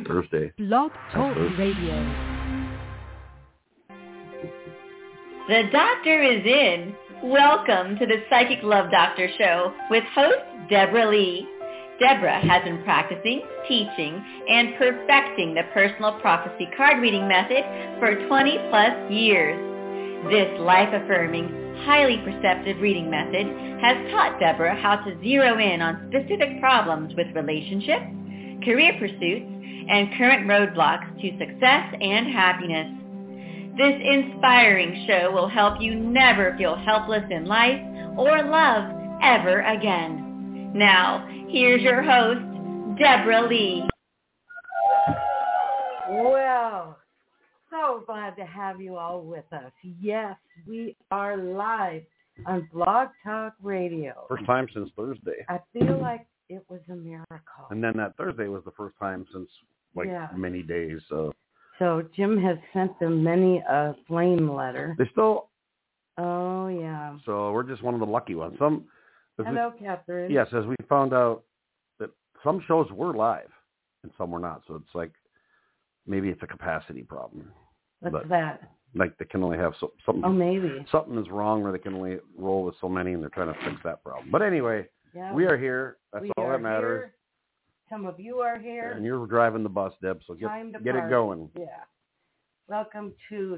Thursday. Blog Talk Radio. The doctor is in. Welcome to the Psychic Love Doctor Show with host Deborah Lee. Deborah has been practicing, teaching, and perfecting the personal prophecy card reading method for 20 plus years. This life-affirming, highly perceptive reading method has taught Deborah how to zero in on specific problems with relationships, career pursuits, and current roadblocks to success and happiness. This inspiring show will help you never feel helpless in life or love ever again. Now, here's your host, Deborah Lee. Well, so glad to have you all with us. Yes, we are live on Blog Talk Radio. First time since Thursday. I feel like it was a miracle. And then that Thursday was the first time since many days. So Jim has sent them many a flame letter. they still. Oh yeah. So we're just one of the lucky ones. Hello, Catherine. Yes, as we found out that some shows were live and some were not. So it's like maybe it's a capacity problem. What's that? Like they can only have something. Oh, maybe something is wrong, or they can only roll with so many, and they're trying to fix that problem. But anyway, we are here. That's all that matters. Here. Some of you are here. And you're driving the bus, Deb, so get it going. Yeah. Welcome to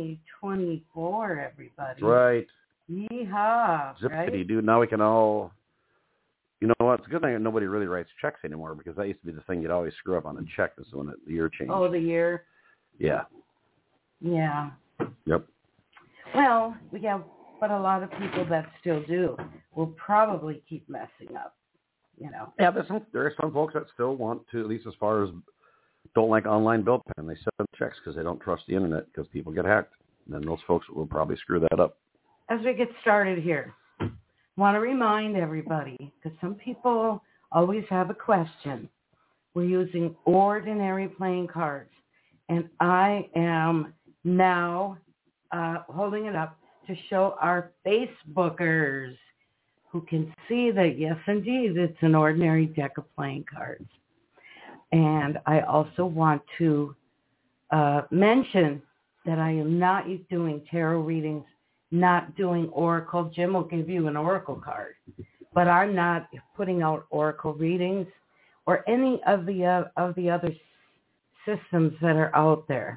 2024, everybody. That's right. Yeehaw. Zippity, dude. Now we can all, you know what? It's a good thing that nobody really writes checks anymore, because that used to be the thing you'd always screw up on a check is when the year changed. Oh, the year? Yeah. Yeah. Yep. Well, but a lot of people that still do will probably keep messing up. You know. Yeah, there are some folks that still want to, at least as far as don't like online bill paying. They send checks because they don't trust the internet because people get hacked. And then those folks will probably screw that up. As we get started here, I want to remind everybody, because some people always have a question. We're using ordinary playing cards. And I am now holding it up to show our Facebookers who can see that, yes, indeed, it's an ordinary deck of playing cards. And I also want to mention that I am not doing tarot readings, not doing oracle. Jim will give you an oracle card, but I'm not putting out oracle readings or any of the other systems that are out there.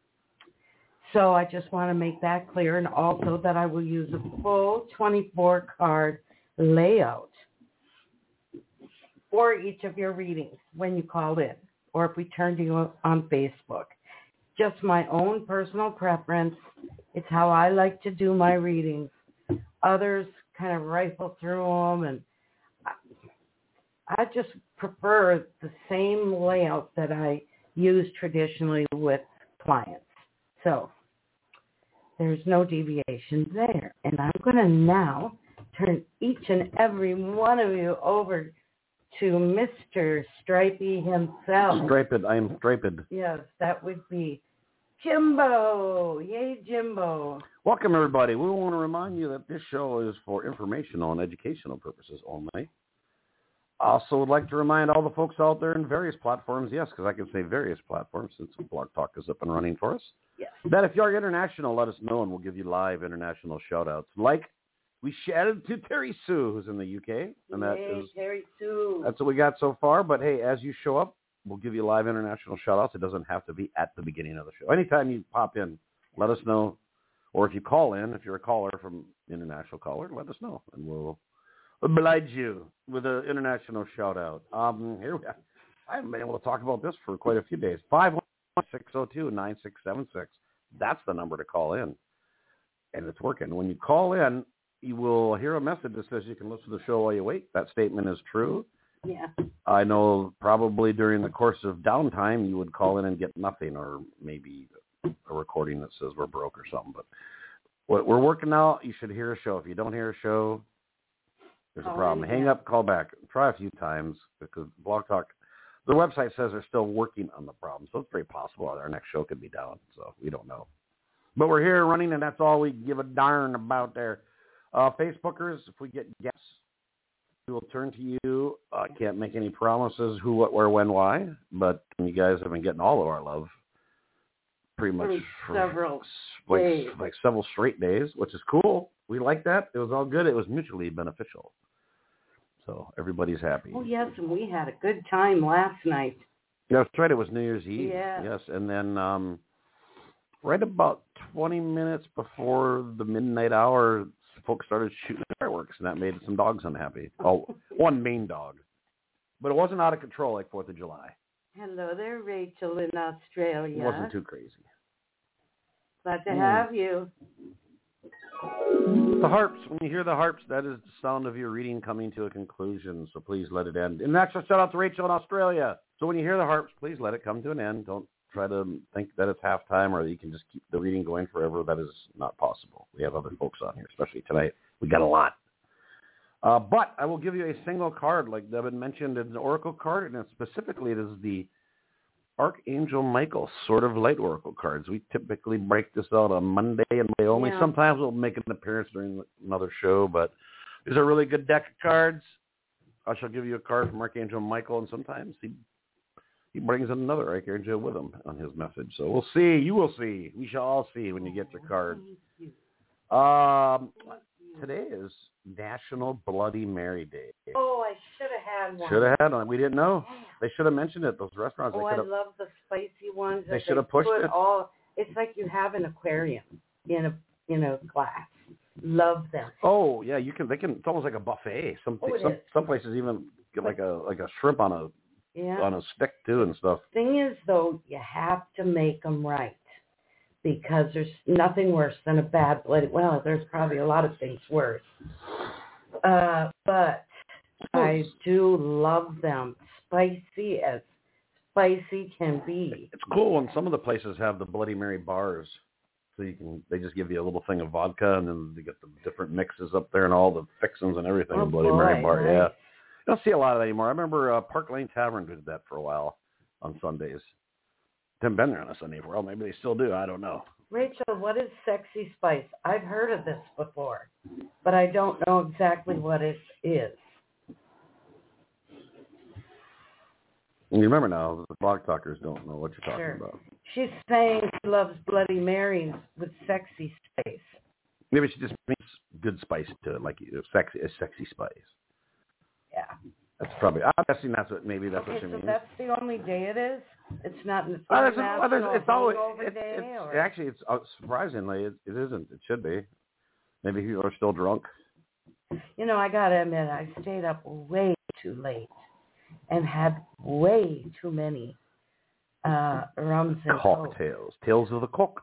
So I just want to make that clear, and also that I will use a full 24-card layout for each of your readings when you call in, or if we turn to you on Facebook. Just my own personal preference. It's how I like to do my readings. Others kind of rifle through them, and I just prefer the same layout that I use traditionally with clients. So there's no deviation there. And I'm going to now turn each and every one of you over to Mr. Stripey himself. Striped. I am striped. Yes, that would be Jimbo. Yay, Jimbo. Welcome, everybody. We want to remind you that this show is for informational and educational purposes only. Also would like to remind all the folks out there in various platforms, yes, because I can say various platforms since Blog Talk is up and running for us, yes, that if you're international, let us know and we'll give you live international shout-outs. Like we shouted to Terry Sue, who's in the UK. And Terry Sue. That's what we got so far. But, hey, as you show up, we'll give you live international shout-outs. It doesn't have to be at the beginning of the show. Anytime you pop in, let us know. Or if you call in, if you're a caller from international caller, let us know. And we'll oblige you with an international shout-out. Here we are. I haven't been able to talk about this for quite a few days. 51602-9676. That's the number to call in. And it's working. When you call in, you will hear a message that says you can listen to the show while you wait. That statement is true. Yeah. I know probably during the course of downtime, you would call in and get nothing, or maybe a recording that says we're broke or something. But we're working out. You should hear a show. If you don't hear a show, there's a problem. Hang up, call back. Try a few times, because Blog Talk, the website says they're still working on the problem. So it's very possible our next show could be down. So we don't know. But we're here running, and that's all we give a darn about there. Facebookers, if we get guests, will turn to you. I can't make any promises who, what, where, when, why, but you guys have been getting all of our love pretty much for several days. Like several straight days, which is cool. We like that. It was all good. It was mutually beneficial. So everybody's happy. Oh, yes, and we had a good time last night. That's right. It was New Year's Eve. Yeah. Yes, and then right about 20 minutes before the midnight hour, folks started shooting fireworks, and that made some dogs unhappy. Oh, one main dog. But it wasn't out of control like 4th of July. Hello there, Rachel in Australia. It wasn't too crazy. Glad to have you. The harps, when you hear the harps, that is the sound of your reading coming to a conclusion, so please let it end. And an extra shout out to Rachel in Australia. So when you hear the harps, please let it come to an end. Don't try to think that it's halftime or that you can just keep the reading going forever. That is not possible. We have other folks on here, especially tonight. We got a lot. But I will give you a single card, like Devin mentioned. It's an oracle card, and specifically it is the Archangel Michael Sword of Light oracle cards. We typically break this out on Monday and Monday only. Yeah. Sometimes we'll make an appearance during another show, but these are a really good deck of cards. I shall give you a card from Archangel Michael, and sometimes he brings another Archangel with him on his message. So we'll see. You will see. We shall all see when you get your card. Today is National Bloody Mary Day. Oh, I should have had one. Should have had one. We didn't know. They should have mentioned it. Those restaurants. Oh, I love the spicy ones. They should have pushed it. It's like you have an aquarium in a glass. Love them. Oh yeah, you can. They can. It's almost like a buffet. Some places even get like a shrimp on a stick too and stuff. Thing is though, you have to make them right. Because there's nothing worse than a bad bloody. Well, there's probably a lot of things worse. But I do love them. Spicy as spicy can be. It's cool when some of the places have the Bloody Mary bars. So they just give you a little thing of vodka and then they get the different mixes up there and all the fixings and everything. Oh, Bloody Mary bar, nice. yeah. You don't see a lot of that anymore. I remember Park Lane Tavern did that for a while on Sundays. Haven't been there on a Sunday for a while. Maybe they still do. I don't know. Rachel, what is sexy spice? I've heard of this before, but I don't know exactly what it is. And you remember now, the blog talkers don't know what you're talking about. She's saying she loves Bloody Marys with sexy spice. Maybe she just means good spice to it, like sexy spice. Yeah. That's probably. I'm guessing that's what she means. So that's the only day it is. It's not an it's always. day. Actually, it's surprisingly it isn't. It should be. Maybe people are still drunk. You know, I gotta admit, I stayed up way too late and had way too many rums and cocktails. Tales of the cook.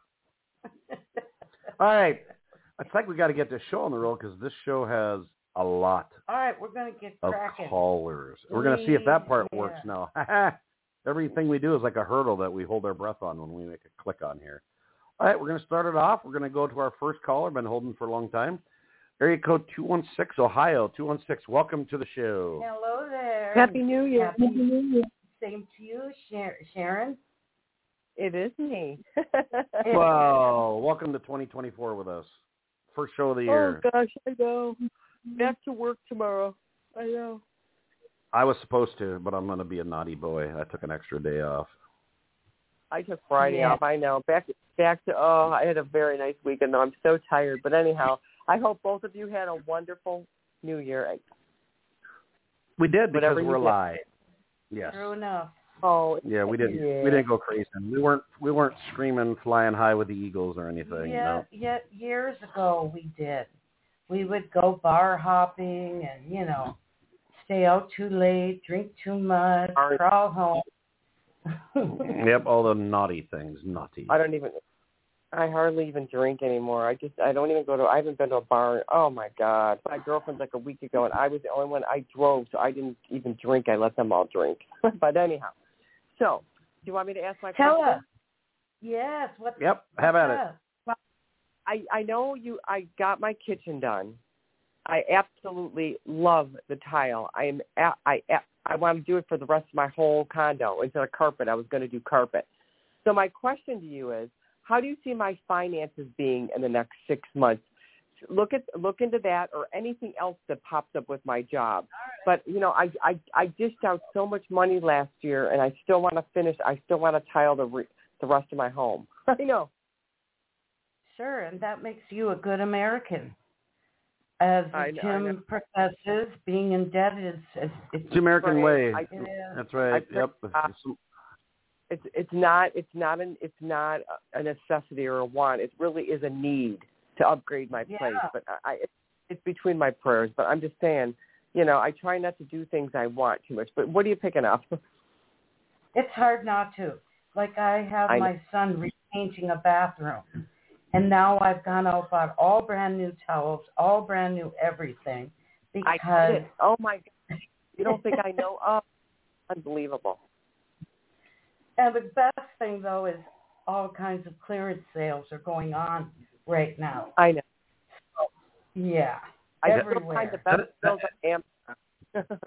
All right, it's like we got to get this show on the road because this show has a lot. All right, we're gonna get cracking. Of callers. We're gonna see if that part works now. Everything we do is like a hurdle that we hold our breath on when we make a click on here. All right, we're gonna start it off. We're gonna go to our first caller. Been holding for a long time. Area code 216, Ohio, 216. Welcome to the show. Hello there. Happy New Year. Happy New Year. Same to you, Sharon. It is me. Wow. Welcome to 2024 with us. First show of the year. Oh, gosh, I know. Back to work tomorrow. I know. I was supposed to, but I'm going to be a naughty boy. I took an extra day off. I took Friday off. I know. Back to, I had a very nice weekend, though. I'm so tired. But anyhow, I hope both of you had a wonderful New Year. We did because we're alive. Yes. True enough. Oh. Yeah, we didn't. Yeah. We didn't go crazy. We weren't screaming, flying high with the Eagles or anything. Yeah. Yet years ago we did. We would go bar hopping and stay out too late, drink too much, crawl home. Yep, all the naughty things. Naughty. I hardly even drink anymore. I don't even I haven't been to a bar. Oh my God. My girlfriend's like a week ago and I was the only one. I drove, so I didn't even drink. I let them all drink. But anyhow. So, do you want me to ask my question? Tell us. Yes. Have at it. Well, I know I got my kitchen done. I absolutely love the tile. I want to do it for the rest of my whole condo. Instead of carpet, I was going to do carpet. So my question to you is, how do you see my finances being in the next 6 months? look into that or anything else that pops up with my job. But I dished out so much money last year, and I still want to finish. I still want to tile the rest of my home. I know. Sure, and that makes you a good American. As Jim professes, being in debt is it's the American way. That's right. Yep. It's not a necessity or a want. It really is a need to upgrade my place. But it's between my prayers. But I'm just saying, I try not to do things I want too much. But what are you picking up? It's hard not to. Like I have my son repainting a bathroom. And now I've gone out, bought all brand new towels, all brand new everything. Because I did it. Oh, my God. You don't think I know? Oh, unbelievable. And the best thing, though, is all kinds of clearance sales are going on right now. I know. So, yeah, everywhere. I find the best sales on Amazon.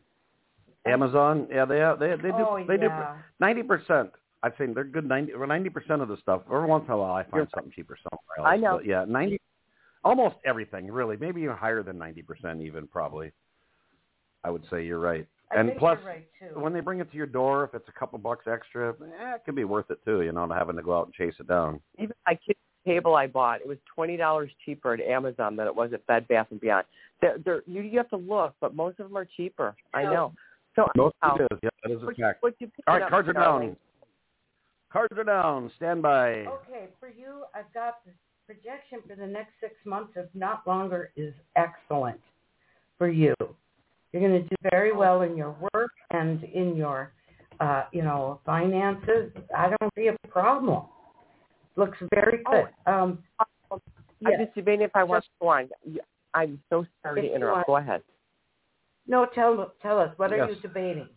Amazon, yeah, they do. Oh, they do 90%. I'd say they're good 90% of the stuff. Every once in a while, I find something cheaper somewhere else. I know. But yeah, 90, almost everything, really. Maybe even higher than 90%, even probably. I would say you're right. And plus, you're right too. When they bring it to your door, if it's a couple bucks extra, it could be worth it too. Not having to go out and chase it down. Even my kitchen table I bought, it was $20 cheaper at Amazon than it was at Bed Bath & Beyond. You have to look, but most of them are cheaper. I know. So most of it is. Yeah, that is a fact. All right, cards are down. Cards are down. Stand by. Okay, for you, I've got the projection for the next 6 months, if not longer, is excellent for you. You're going to do very well in your work and in your, finances. I don't see a problem. Looks very good. I'm just debating if I want to go on. I'm so sorry to interrupt. Go ahead. No, tell us. What are you debating?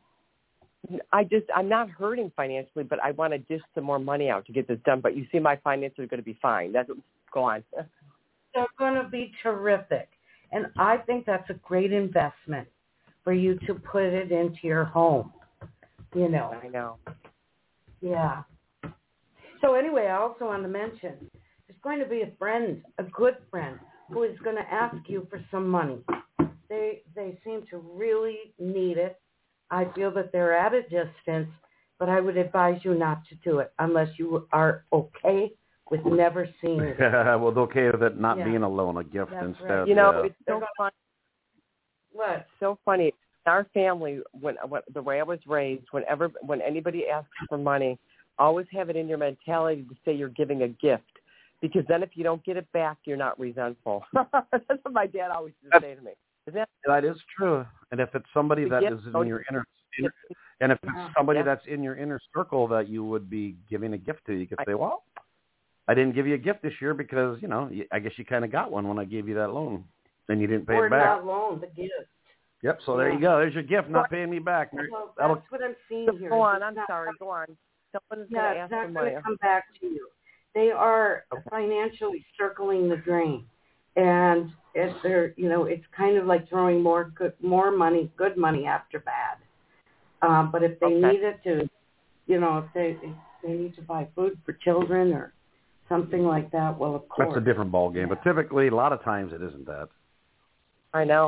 I'm not hurting financially, but I want to dish some more money out to get this done. But you see, my finances are going to be fine. Go on. They're going to be terrific. And I think that's a great investment for you to put it into your home. I know. Yeah. So anyway, I also want to mention, there's going to be a friend, a good friend, who is going to ask you for some money. They seem to really need it. I feel that they're at a distance, but I would advise you not to do it unless you are okay with never seeing it. Well, okay with it not being a loan, a gift instead. Right. It's so funny. What? It's so funny. In our family, when the way I was raised, when anybody asks for money, always have it in your mentality to say you're giving a gift, because then if you don't get it back, you're not resentful. That's what my dad always used to say to me. That is true. And if it's somebody that is in your inner and if it's somebody that's in your inner circle that you would be giving a gift to, you could say, well, I didn't give you a gift this year because, I guess you kind of got one when I gave you that loan. And you didn't pay it back. Or not loan, the gift. Yep, so there you go. There's your gift, not paying me back. Well, that's what I'm seeing here. Go on, I'm sorry. Go on. Someone is going to ask for money. It's not going to come back to you. They are financially circling the drain. And it's kind of like throwing good money after bad. But if they need it to, if they need to buy food for children or something like that, well, of course. That's a different ball game. But typically, a lot of times, it isn't that. I know.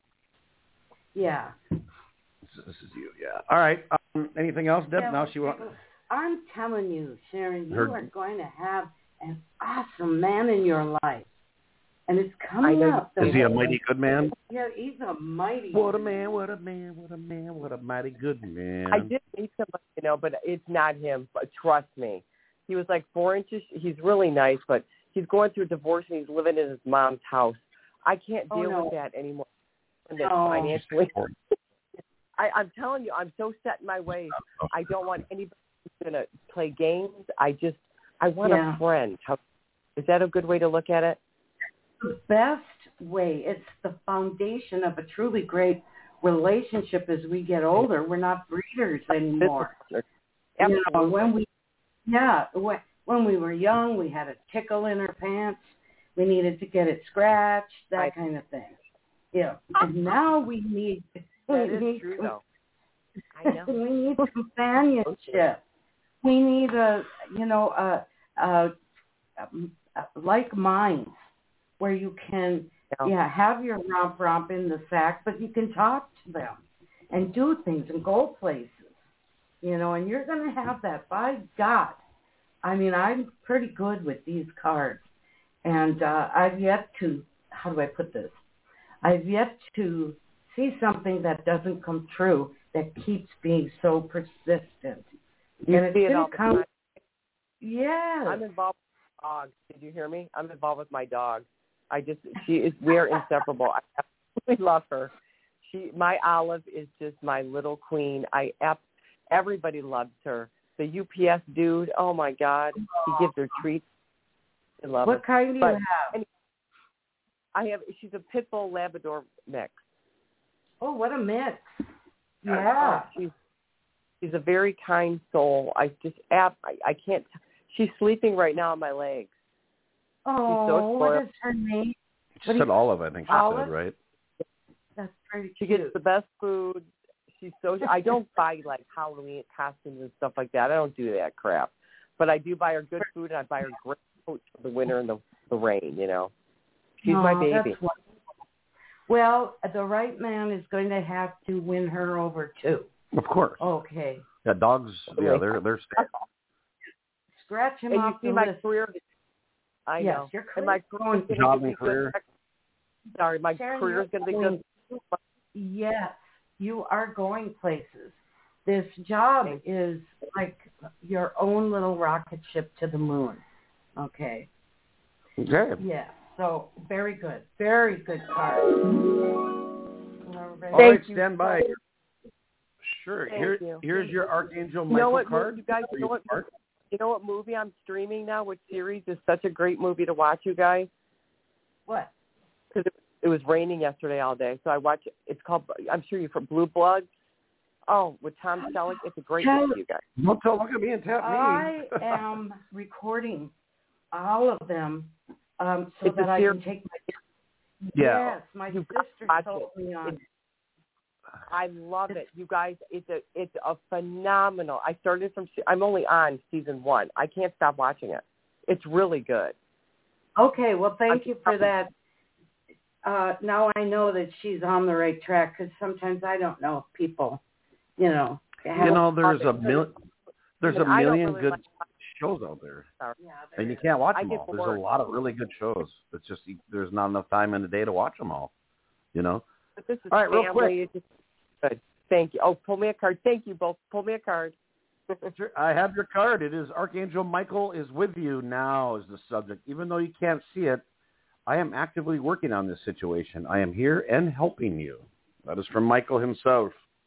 Yeah. This is you, yeah. All right. Anything else, Deb? Now she wants. I'm telling you, Sharon, you are going to have an awesome man in your life. And it's coming up. Is he a mighty good man? Yeah, he's a mighty What a man, what a man, what a man, what a mighty good man. I did meet somebody, but it's not him. But trust me. He was like 4 inches. He's really nice, but he's going through a divorce and he's living in his mom's house. I can't deal with that anymore. Financially. I'm telling you, I'm so set in my ways. I don't want anybody who's going to play games. I want a friend. Is that a good way to look at it? The best way. It's the foundation of a truly great relationship as we get older. We're not breeders anymore. When we were young, we had a tickle in our pants. We needed to get it scratched, that kind of thing. Yeah. And now we need true, though. I know. We need companionship. We need like minds. where you can, have your romp in the sack, but you can talk to them and do things and go places, and you're going to have that. By God. I mean, I'm pretty good with these cards, and I've yet to, how do I put this? I've yet to see something that doesn't come true that keeps being so persistent. You and see it all it's the time. Yes. I'm involved with my dog. Did you hear me? I'm involved with my dog. We're inseparable. I absolutely love her. My Olive is just my little queen. Everybody loves her. The UPS dude, oh my God, he gives her treats. I love What her. kind do you have? She's a pit bull Labrador mix. Oh, what a mix! Yeah, she's a very kind soul. I can't. She's sleeping right now on my legs. Oh, she's so what is her name? She said Olive, I think she said, right? That's pretty She cute. gets the best food. I don't buy like Halloween costumes and stuff like that. I don't do that crap. But I do buy her good food, and I buy her great coats for the winter and the rain, She's my baby. That's wonderful. Well, the right man is going to have to win her over too. Of course. Okay. Yeah, dogs, they're Scratch him and off you see the my list. career. I yes, know. your And my career jobbing career. Sorry, my Sharon, career is going to be good. Yes, you are going places. This job is like your own little rocket ship to the moon. Okay. Okay. Yeah. So very good. Very good card. All right, stand by. Sure. Here's your Archangel Michael card. You guys, you know what movie I'm streaming now? Which series is such a great movie to watch, you guys? What? Because it was raining yesterday all day, so I watched it. It's called, I'm sure you're from Blue Bloods. Oh, with Tom Selleck. It's a great movie, you guys. Don't look at me and tap me. I am recording all of them so it's that I can take my... Yeah. Yes, my sister told me on it. I love it, you guys. It's a phenomenal. I'm only on season 1. I can't stop watching it. It's really good. Okay, well, thank you for that. Now I know that she's on the right track because sometimes I don't know if people, there's a million good shows out there, and you can't watch them all. There's a lot of really good shows. It's just there's not enough time in the day to watch them all. But this is all right, family. real quick. It's good. Thank you. Oh, pull me a card. Thank you both. Pull me a card. I have your card. It is Archangel Michael is with you now is the subject. Even though you can't see it, I am actively working on this situation. I am here and helping you. That is from Michael himself.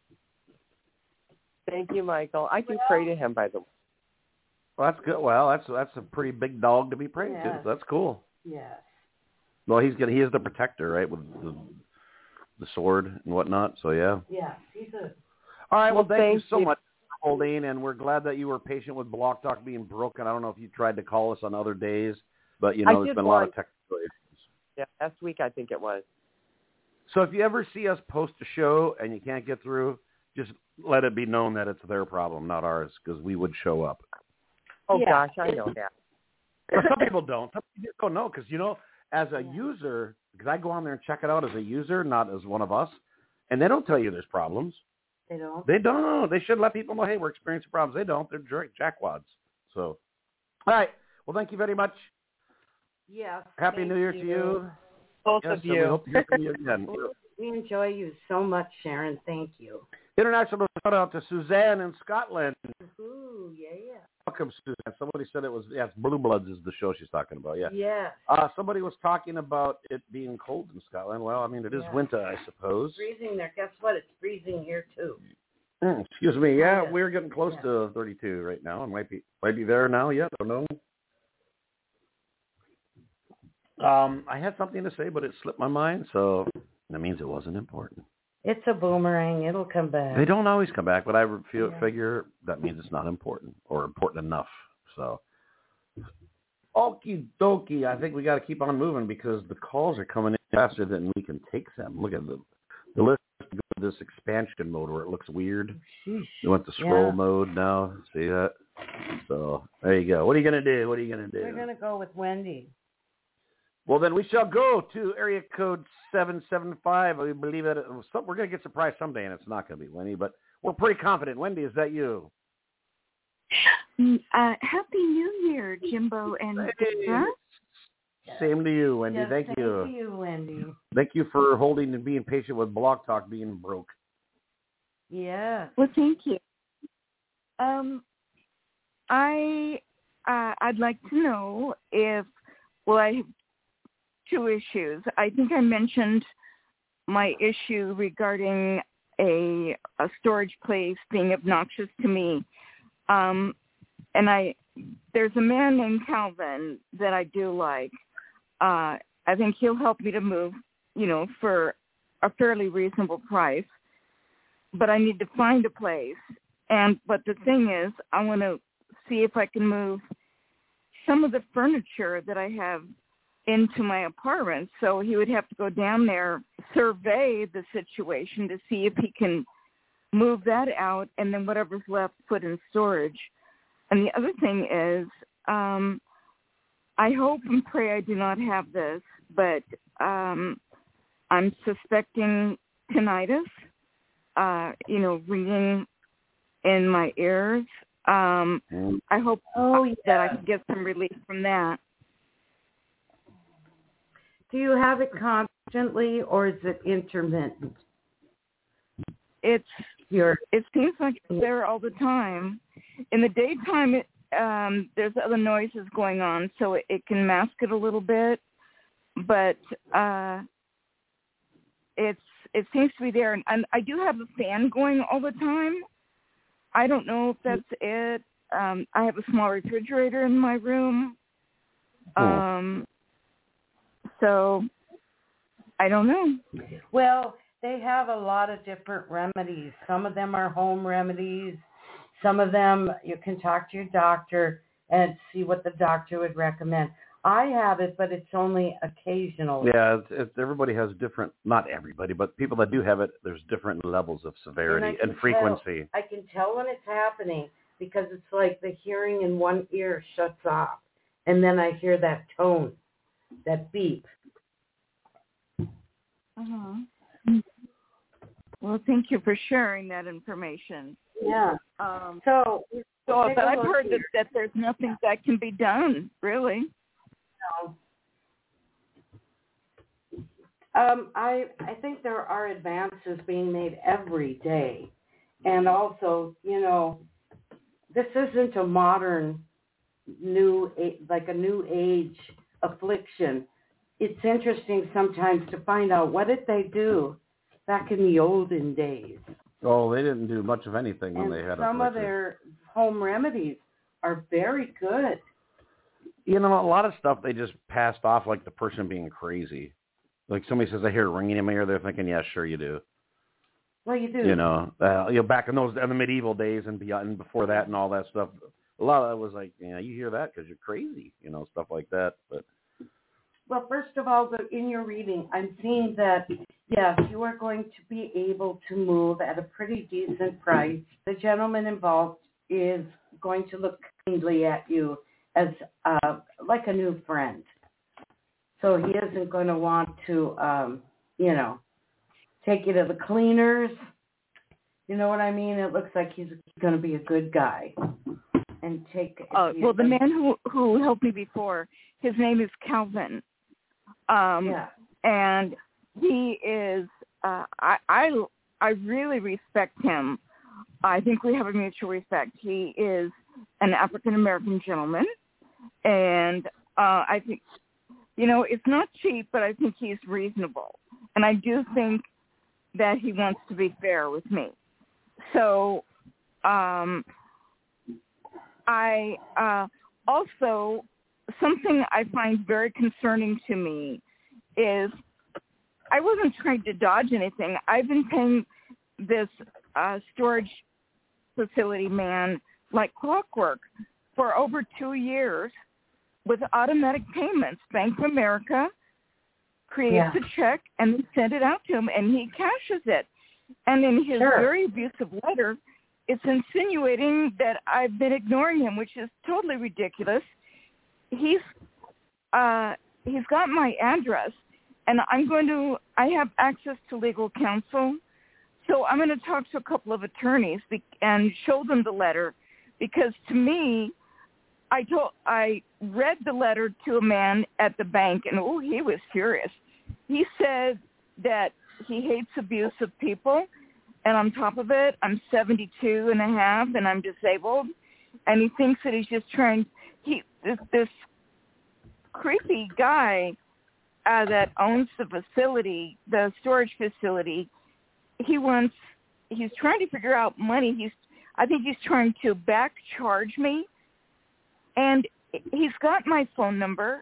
Thank you, Michael. I can pray to him, by the way. Well, that's good. Well, that's a pretty big dog to be praying to. So that's cool. Yes. Well, he is the protector, right, with the sword and whatnot. So yeah. Yes, he's a. All right. Well, thank you so much for holding, and we're glad that you were patient with Block Talk being broken. I don't know if you tried to call us on other days, but there's been a lot of technical issues. Yeah, last week I think it was. So if you ever see us post a show and you can't get through, just let it be known that it's their problem, not ours, because we would show up. Oh, gosh, I know that. But some people don't. Some people don't know because, as a user, because I go on there and check it out as a user, not as one of us, and they don't tell you there's problems. They don't? They don't. They should let people know, hey, we're experiencing problems. They don't. They're jackwads. So, all right. Well, thank you very much. Yes. Happy New Year to you. Both of you. We hope to hear from you again. We enjoy you so much, Sharon. Thank you. International shout out to Suzanne in Scotland. Ooh, yeah. Welcome, Suzanne. Somebody said it's Blue Bloods is the show she's talking about. Yeah. Yes. Somebody was talking about it being cold in Scotland. Well, I mean, it is winter, I suppose. It's freezing there. Guess what? It's freezing here too. Excuse me. Yeah, we're getting close to 32 right now. It might be there now. Yeah, I don't know. I had something to say, but it slipped my mind, so that means it wasn't important. It's a boomerang. It'll come back. They don't always come back, but I figure that means it's not important or important enough. So, okie dokie. I think we got to keep on moving because the calls are coming in faster than we can take them. Look at the list. This expansion mode where it looks weird. Sheesh. You went to scroll mode now. See that? So there you go. What are you gonna do? We're gonna go with Wendy. Well, then we shall go to area code 775. I believe that we're going to get surprised someday, and it's not going to be Wendy, but we're pretty confident. Wendy, is that you? Happy New Year, Jimbo and Deborah. Same to you, Wendy. Yes, Thank you. Thank you, Wendy. Thank you for holding and being patient with Blog Talk being broke. Yeah. Well, thank you. I'd like to know if, I have two issues. I think I mentioned my issue regarding a storage place being obnoxious to me. And there's a man named Calvin that I do like. I think he'll help me to move, for a fairly reasonable price. But I need to find a place. But the thing is, I want to see if I can move some of the furniture that I have into my apartment. So he would have to go down there, survey the situation to see if he can move that out, and then whatever's left put in storage. And the other thing is, I hope and pray I do not have this, but I'm suspecting tinnitus, ringing in my ears. I hope that I can get some relief from that. Do you have it constantly, or is it intermittent? It seems like it's there all the time. In the daytime, there's other noises going on, so it can mask it a little bit. But it seems to be there, and I do have a fan going all the time. I don't know if that's it. I have a small refrigerator in my room. So I don't know. Well, they have a lot of different remedies. Some of them are home remedies. Some of them you can talk to your doctor and see what the doctor would recommend. I have it, but it's only occasional. Yeah, everybody has different, not everybody, but people that do have it, there's different levels of severity and frequency. I can tell when it's happening because it's like the hearing in one ear shuts off, and then I hear that tone, that beep. Well, thank you for sharing that information. Yeah. But I've heard that there's nothing that can be done, really. No. I think there are advances being made every day. And also, this isn't a modern new age affliction. It's interesting sometimes to find out what did they do back in the olden days. Oh, they didn't do much of anything when they had some of their home remedies are very good. A lot of stuff they just passed off like the person being crazy. Like somebody says, I hear it ringing in my ear, they're thinking, yeah, sure you do. Well, you do. Back in the medieval days and beyond, and before that and all that stuff, a lot of that was like, you hear that because you're crazy, stuff like that. But well, first of all, in your reading, I'm seeing that, yes, you are going to be able to move at a pretty decent price. The gentleman involved is going to look kindly at you as like a new friend. So he isn't going to want to, take you to the cleaners. You know what I mean? It looks like he's going to be a good guy. And take. Well, the man who helped me before, his name is Calvin. And he is. I really respect him. I think we have a mutual respect. He is an African American gentleman, and I think, it's not cheap, but I think he's reasonable, and I do think that he wants to be fair with me. So, I also, something I find very concerning to me is I wasn't trying to dodge anything. I've been paying this storage facility man like clockwork for over 2 years with automatic payments. Bank of America creates a check and send it out to him, and he cashes it. And in his very abusive letter, it's insinuating that I've been ignoring him, which is totally ridiculous. He's he's got my address, and I have access to legal counsel, so I'm going to talk to a couple of attorneys and show them the letter, because to me, I read the letter to a man at the bank, and he was furious. He said that he hates abusive people, and on top of it, I'm 72 and a half, and I'm disabled, and he thinks that he's just this creepy guy that owns the facility, the storage facility. He's trying to figure out money. I think he's trying to back charge me, and he's got my phone number.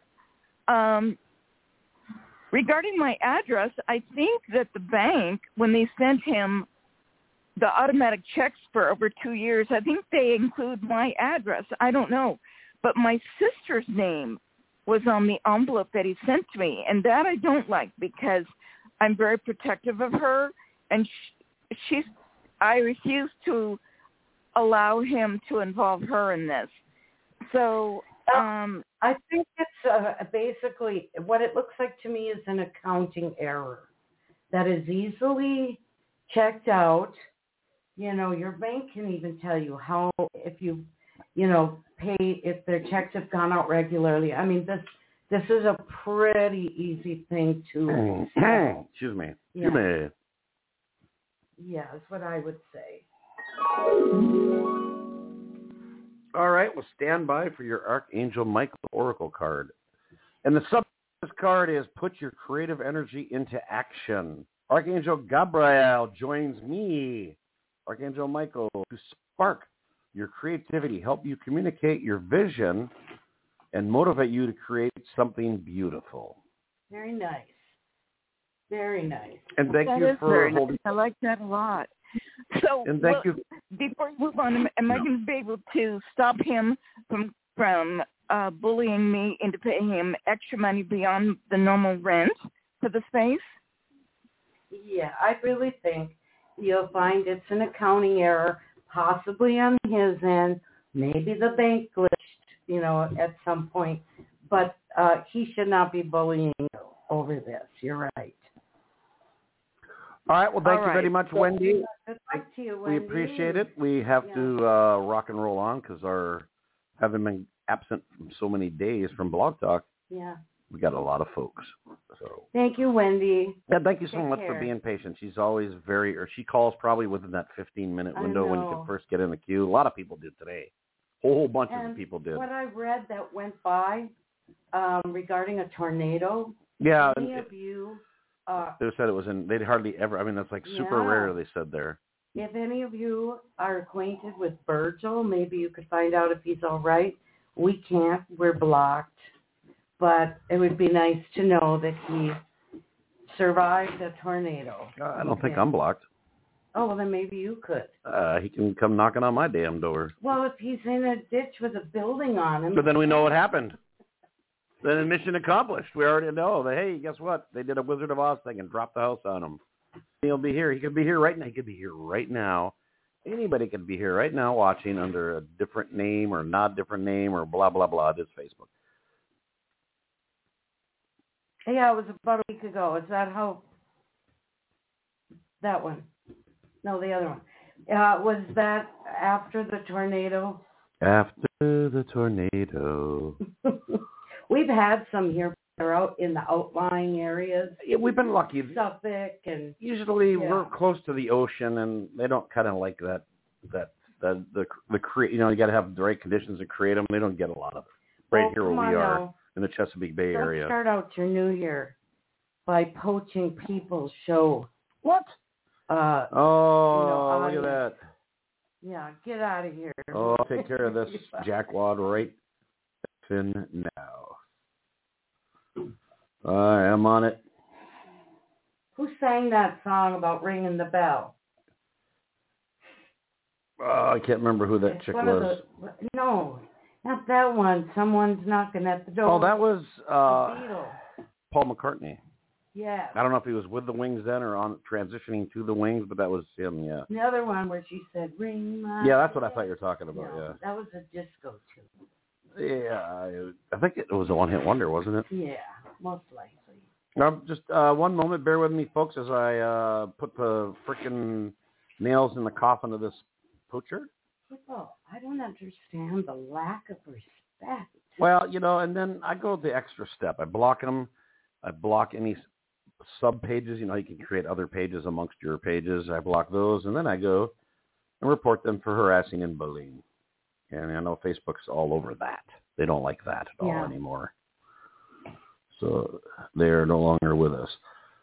Regarding my address, I think that the bank, when they sent him the automatic checks for over 2 years, I think they include my address. I don't know. But my sister's name was on the envelope that he sent to me, and that I don't like, because I'm very protective of her, and I refuse to allow him to involve her in this. So I think it's basically what it looks like to me is an accounting error that is easily checked out. Your bank can even tell you how, if you pay, if their checks have gone out regularly. I mean, this is a pretty easy thing to. Excuse me. Yeah. Yeah, that's what I would say. All right, well, stand by for your Archangel Michael Oracle card. And the subject of this card is Put Your Creative Energy into Action. Archangel Gabriel joins me, Archangel Michael, to spark your creativity, help you communicate your vision, and motivate you to create something beautiful. Very nice. Very nice. And thank you for holding. I like that a lot. So, and thank you. Before we move on, am I going to be able to stop him from bullying me into paying him extra money beyond the normal rent for the space? Yeah, I really think you'll find it's an accounting error, possibly on his end. Maybe the bank glitched, at some point. But he should not be bullying you over this. You're right. All right. Well, thank you very much, Wendy. Good luck to you, Wendy. We appreciate it. We have to rock and roll on because having been absent from so many days from Blog Talk, we got a lot of folks. So thank you, Wendy. Yeah, thank you so much for being patient. She's always she calls probably within that 15-minute window when you can first get in the queue. A lot of people did today. A whole bunch of people did. What I read that went by regarding a tornado. Yeah. Any of you. They said it was they'd hardly ever, that's like super rare, they said there. If any of you are acquainted with Virgil, maybe you could find out if he's all right. We can't. We're blocked. But it would be nice to know that he survived a tornado. I don't think I'm blocked. Oh, well, then maybe you could. He can come knocking on my damn door. Well, if he's in a ditch with a building on him. But then we know what happened. Then mission accomplished. We already know that, hey, guess what? They did a Wizard of Oz thing and dropped the house on him. He'll be here. He could be here right now. He could be here right now. Anybody could be here right now watching under a different name or not different name or blah, blah, blah. This Facebook. Yeah, it was about a week ago. Is that how? That one. No, the other one. Was that after the tornado? After the tornado. We've had some here that are out in the outlying areas. Yeah, we've been lucky. Suffolk and usually we're close to the ocean, and they don't kind of like that. You got to have the right conditions to create them. They don't get a lot of it. Right here where we are in the Chesapeake Bay area. Start out your new year by poaching people's show. What? Look at that. Yeah, get out of here. Oh, I'll take care of this jackwad right now. I am on it. Who sang that song about ringing the bell? I can't remember who that chick was. No, not that one. Someone's knocking at the door. Oh, that was Beatles. Paul McCartney. Yeah. I don't know if he was with the Wings then or on transitioning to the Wings, but that was him, yeah. The other one where she said, ring my Yeah, that's what I thought you were talking about, no, yeah. That was a disco tune. Yeah, I think it was a one-hit wonder, wasn't it? Yeah. most likely. Now, just one moment. Bear with me, folks, as I put the frickin' nails in the coffin of this poocher. People, I don't understand the lack of respect. Well, and then I go the extra step. I block them. I block any sub-pages. You can create other pages amongst your pages. I block those, and then I go and report them for harassing and bullying. And I know Facebook's all over that. They don't like that at all anymore. So they're no longer with us.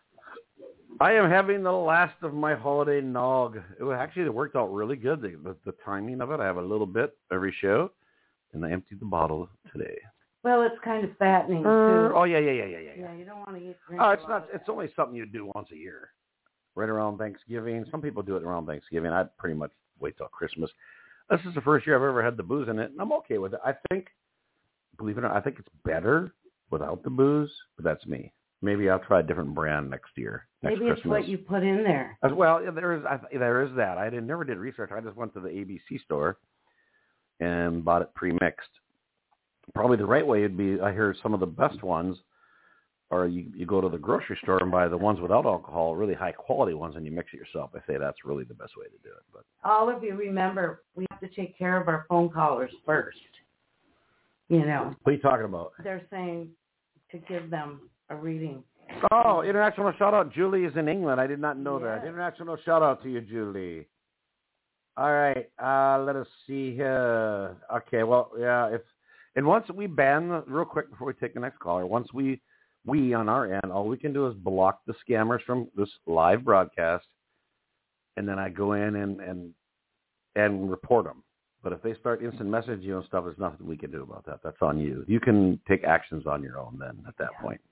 I am having the last of my holiday nog. It worked out really good. The timing of it, I have a little bit every show, and I emptied the bottle today. Well, it's kind of fattening, too. Oh, yeah. Yeah, you don't want to eat drink. Oh, it's not. It's only something you do once a year, right around Thanksgiving. Some people do it around Thanksgiving. I pretty much wait till Christmas. This is the first year I've ever had the booze in it, and I'm okay with it. I think, believe it or not, I think it's better without the booze, but that's me. Maybe I'll try a different brand next year. Maybe it's what you put in there. As well, there is that. I never did research. I just went to the ABC store and bought it pre-mixed. Probably the right way would be, I hear some of the best ones, or you go to the grocery store and buy the ones without alcohol, really high quality ones, and you mix it yourself. I say that's really the best way to do it. But all of you remember, we have to take care of our phone callers first. What are you talking about? They're saying to give them a reading. Oh, international shout out. Julie is in England. I did not know that. International shout out to you, Julie. All right. Let us see here. Okay. Well, yeah. And once we ban, real quick before we take the next caller, once we on our end, all we can do is block the scammers from this live broadcast, and then I go in and report them. But if they start instant messaging you and stuff, there's nothing we can do about that. That's on you. You can take actions on your own then at that point.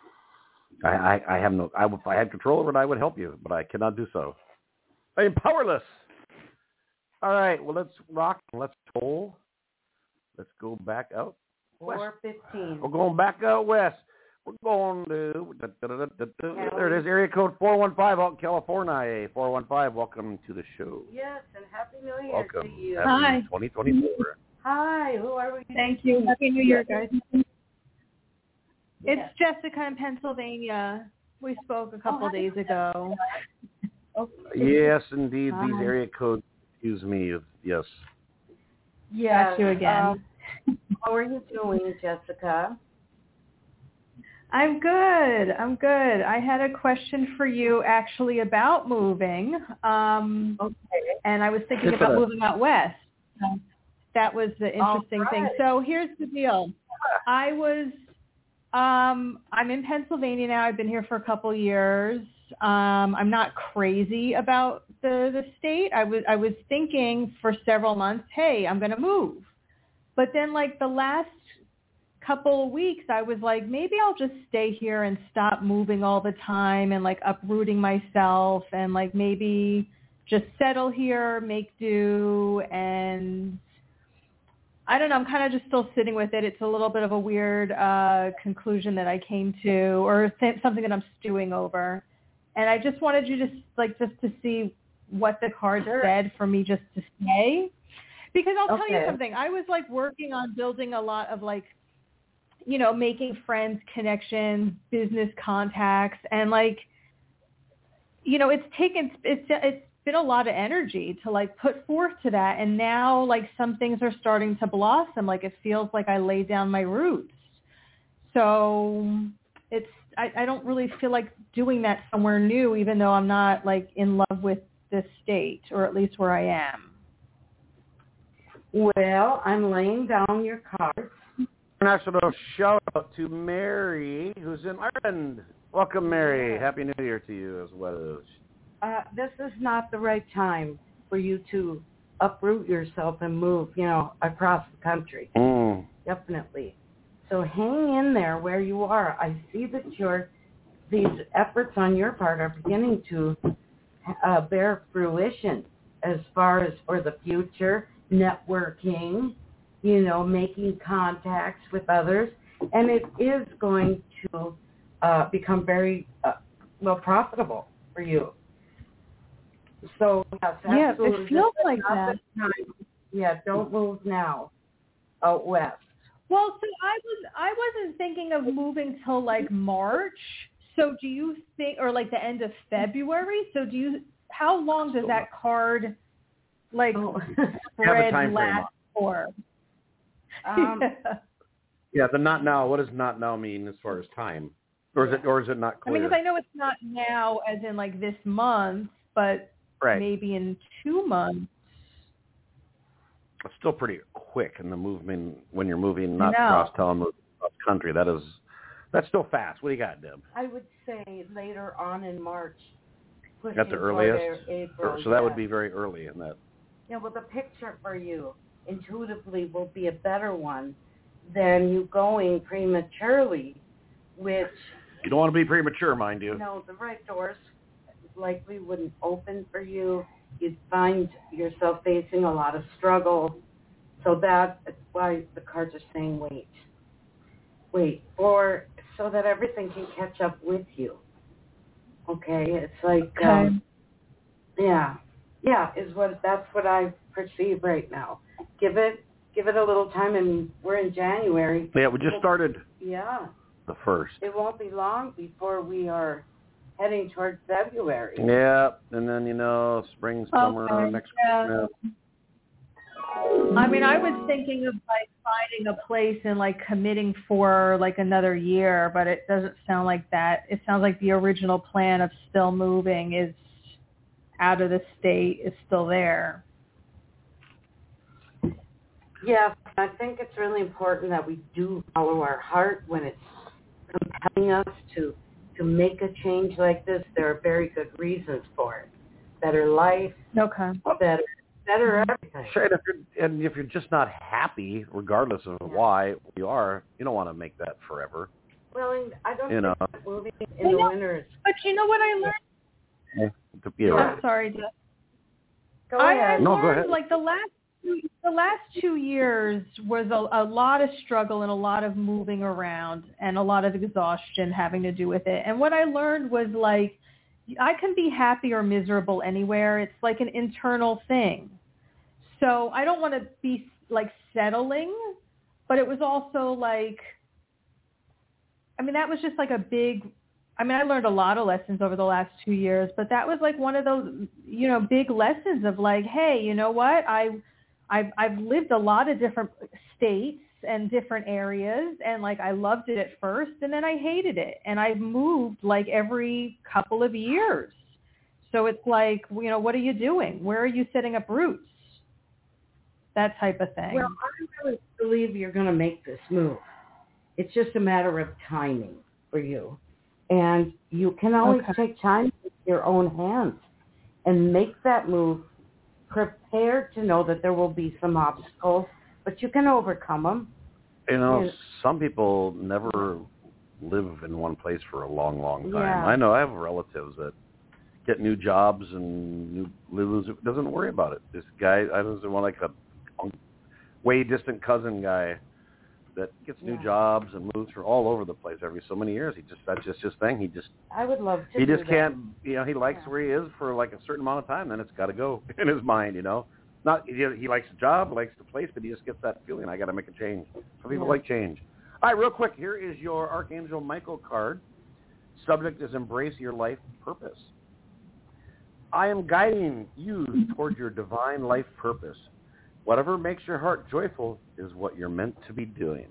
I have no. If I had control over it, I would help you, but I cannot do so. I am powerless. All right. Well, let's rock. Let's roll. Let's go back out. 415. We're going back out west. We're going to there it is. Area code 415 out in California. 415. Welcome to the show. Yes, and Happy New Year welcome. to you. Happy 2024. Hi. Who are we? Thank you. Happy New Year, guys. Yes. It's Jessica in Pennsylvania. We spoke a couple days ago. Yes, indeed. These area codes excuse me. Yes. Yes. Got you again. How are you doing, Jessica? I'm good. I had a question for you actually about moving. And I was thinking about moving out west. That was the interesting thing. So here's the deal. I'm in Pennsylvania now. I've been here for a couple years. I'm not crazy about the state. I was thinking for several months, hey, I'm going to move. But then like the last couple of weeks, I was like, maybe I'll just stay here and stop moving all the time and like uprooting myself and like maybe just settle here, make do. And I don't know, I'm kind of just still sitting with it. It's a little bit of a weird conclusion that I came to, or something that I'm stewing over. And I just wanted you just to see what the cards said for me just to stay. Because I'll tell you something. I was like working on building a lot of like, you know, making friends, connections, business contacts, and like, you know, it's been a lot of energy to like put forth to that. And now like some things are starting to blossom. Like it feels like I laid down my roots. So I don't really feel like doing that somewhere new, even though I'm not like in love with this state, or at least where I am. Well, I'm laying down your cards. International shout out to Mary, who's in Ireland. Welcome, Mary. Happy New Year to you as well. This is not the right time for you to uproot yourself and move, you know, across the country. Definitely. So hang in there where you are. I see that these efforts on your part are beginning to bear fruition as far as for the future, networking, you know, making contacts with others. And it is going to become very, profitable for you. So, yes, absolutely. It feels like that. Yeah, don't move now out west. Well, so I wasn't thinking of moving till like March. So do you think, or like the end of February? So how long does that card like spread last for? Yeah, the not now. What does not now mean as far as time? Or is it not clear? I mean, because I know it's not now as in like this month, but maybe in 2 months. It's still pretty quick in the movement when you're moving, not cross town, moving cross country. That's still fast. What do you got, Deb? I would say later on in March. At the earliest? April, so that would be very early in that. Yeah, well, the picture for you intuitively will be a better one than you going prematurely, which... You don't want to be premature, mind you. No, the right doors likely wouldn't open for you. You'd find yourself facing a lot of struggle. So that's why the cards are saying wait, so that everything can catch up with you. Okay, it's like, that's what I perceive right now. Give it a little time, and we're in January. Yeah, we just started. Yeah. The 1st. It won't be long before we are heading towards February. Yeah, and then, spring, summer, next Christmas. I mean, I was thinking of like finding a place and like committing for like another year, but it doesn't sound like that. It sounds like the original plan of still moving is out of the state is still there. Yeah, I think it's really important that we do follow our heart when it's compelling us to make a change like this. There are very good reasons for it. Better life, better everything. Sure, and if you're just not happy, regardless of why you are, you don't want to make that forever. Well, I don't think that moving in the winter is... But you know what I learned? I'm sorry, Jeff. Go ahead. No, go ahead. Like the last 2 years was a lot of struggle and a lot of moving around and a lot of exhaustion having to do with it. And what I learned was like, I can be happy or miserable anywhere. It's like an internal thing. So I don't want to be like settling, but it was also like, I mean, that was just like I learned a lot of lessons over the last 2 years, but that was like one of those, big lessons of like, hey, you know what? I've lived a lot of different states and different areas, and like I loved it at first, and then I hated it, and I've moved like every couple of years. So it's like, what are you doing? Where are you setting up roots? That type of thing. Well, I really believe you're going to make this move. It's just a matter of timing for you, and you can always take time with your own hands and make that move. Prepared to know that there will be some obstacles, but you can overcome them. Some people never live in one place for a long, long time. Yeah. I know I have relatives that get new jobs and new lives. Doesn't worry about it. This guy, I was one like a way distant cousin guy that gets new jobs and moves for all over the place every so many years. That's just his thing. I would love to. He just can't. He likes where he is for like a certain amount of time. Then it's got to go in his mind. Not he likes the job, likes the place, but he just gets that feeling. I got to make a change. Some people like change. All right, real quick. Here is your Archangel Michael card. Subject is embrace your life purpose. I am guiding you toward your divine life purpose. Whatever makes your heart joyful is what you're meant to be doing.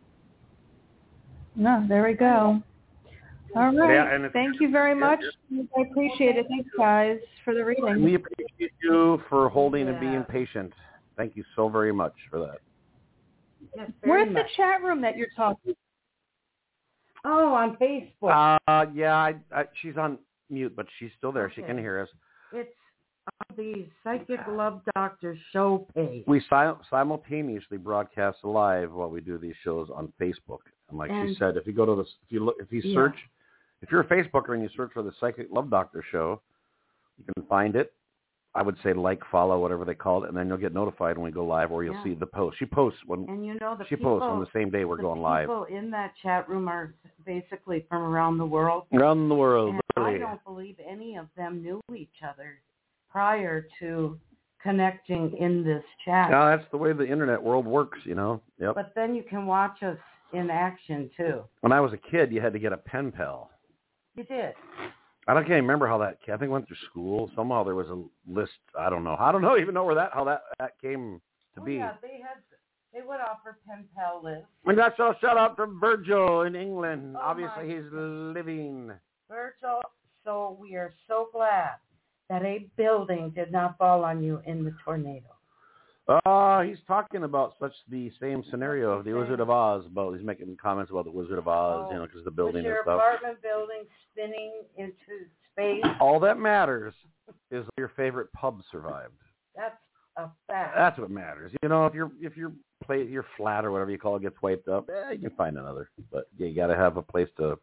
No, there we go. All right. Yeah, thank you very much. I appreciate it. Thanks, guys, for the reading. We appreciate you for holding and being patient. Thank you so very much for that. Yes, where's the chat room that you're talking? Oh, on Facebook. She's on mute, but she's still there. She can hear us. It's on the Psychic Love Doctor show page. We simultaneously broadcast live while we do these shows on Facebook. And like she said, if you go to search, if you're a Facebooker and you search for the Psychic Love Doctor show, you can find it. I would say follow, whatever they call it, and then you'll get notified when we go live, or you'll see the post. She posts posts on the same day we're going live. People in that chat room are basically from around the world. Around the world. And I don't believe any of them knew each other prior to connecting in this chat. No, that's the way the internet world works, you know. Yep. But then you can watch us in action, too. When I was a kid, you had to get a pen pal. You did. I can't remember how that. I think went through school. Somehow there was a list. I don't know. I don't know even know how that came to be. Yeah, they would offer pen pal lists. And that's all. Shout out to Virgil in England. Oh, Obviously, he's living. Virgil, so we are so glad that a building did not fall on you in the tornado. He's talking about the same scenario of the Wizard of Oz. He's making comments about the Wizard of Oz, because the building was your and stuff. apartment building spinning into space? All that matters is your favorite pub survived. That's a fact. That's what matters. If your flat or whatever you call it gets wiped up, you can find another. But you got to have a place to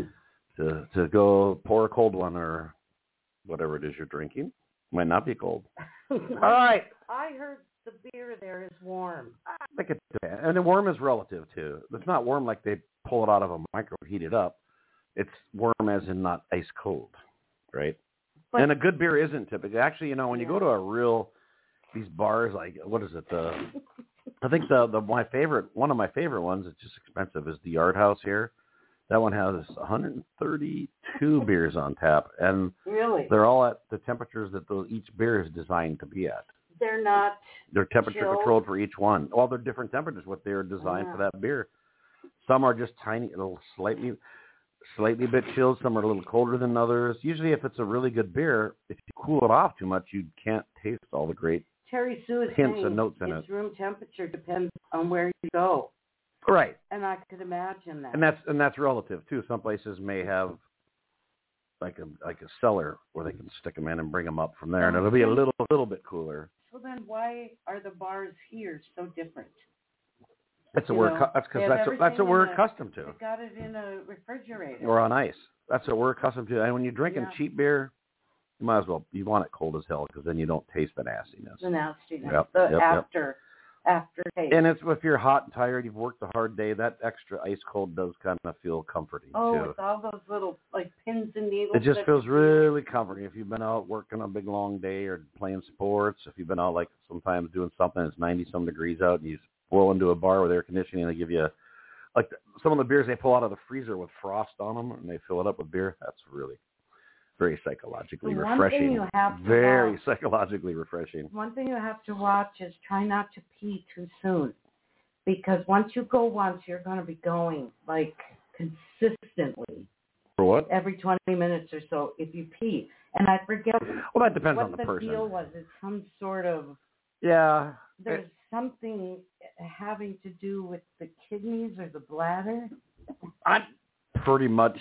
go pour a cold one or whatever it is you're drinking. Might not be cold. All right. I heard the beer there is warm. I think it depends. And the warm is relative, too. It's not warm like they pull it out of a microwave, heat it up. It's warm as in not ice cold, right? And a good beer isn't typically. Actually, when you go to these bars, like, what is it? I think one of my favorite ones, it's just expensive, is the Yard House here. That one has 132 beers on tap, and really, they're all at the temperatures that each beer is designed to be at. They're temperature controlled for each one. Well, they're different temperatures, what they're designed for that beer. Some are just tiny, little slightly bit chilled. Some are a little colder than others. Usually, if it's a really good beer, if you cool it off too much, you can't taste all the great Terry Sue is hints saying and notes in its it. Room temperature depends on where you go. Right. And I could imagine that. And that's relative too. Some places may have like a cellar where they can stick them in and bring them up from there, and it'll be a little bit cooler. So then, why are the bars here so different? That's what we're accustomed to. They got it in a refrigerator. Or on ice. That's what we're accustomed to. And when you're drinking cheap beer, you might as well. You want it cold as hell because then you don't taste the nastiness. The nastiness. Yep. After taste. And it's if you're hot and tired, you've worked a hard day, that extra ice cold does kind of feel comforting too. With all those little pins and needles. It just feels really comforting. If you've been out working a big long day or playing sports, if you've been out sometimes doing something, it's 90-some degrees out, and you roll into a bar with air conditioning, and they give you some of the beers they pull out of the freezer with frost on them, and they fill it up with beer. That's really very psychologically refreshing. Very psychologically refreshing. One thing you have to watch is try not to pee too soon, because once you go you're going to be going consistently. For what? Every 20 minutes or so if you pee. And I forget. Well, that depends what on the person. What the deal was. It's some sort of. Yeah. There's something having to do with the kidneys or the bladder. I pretty much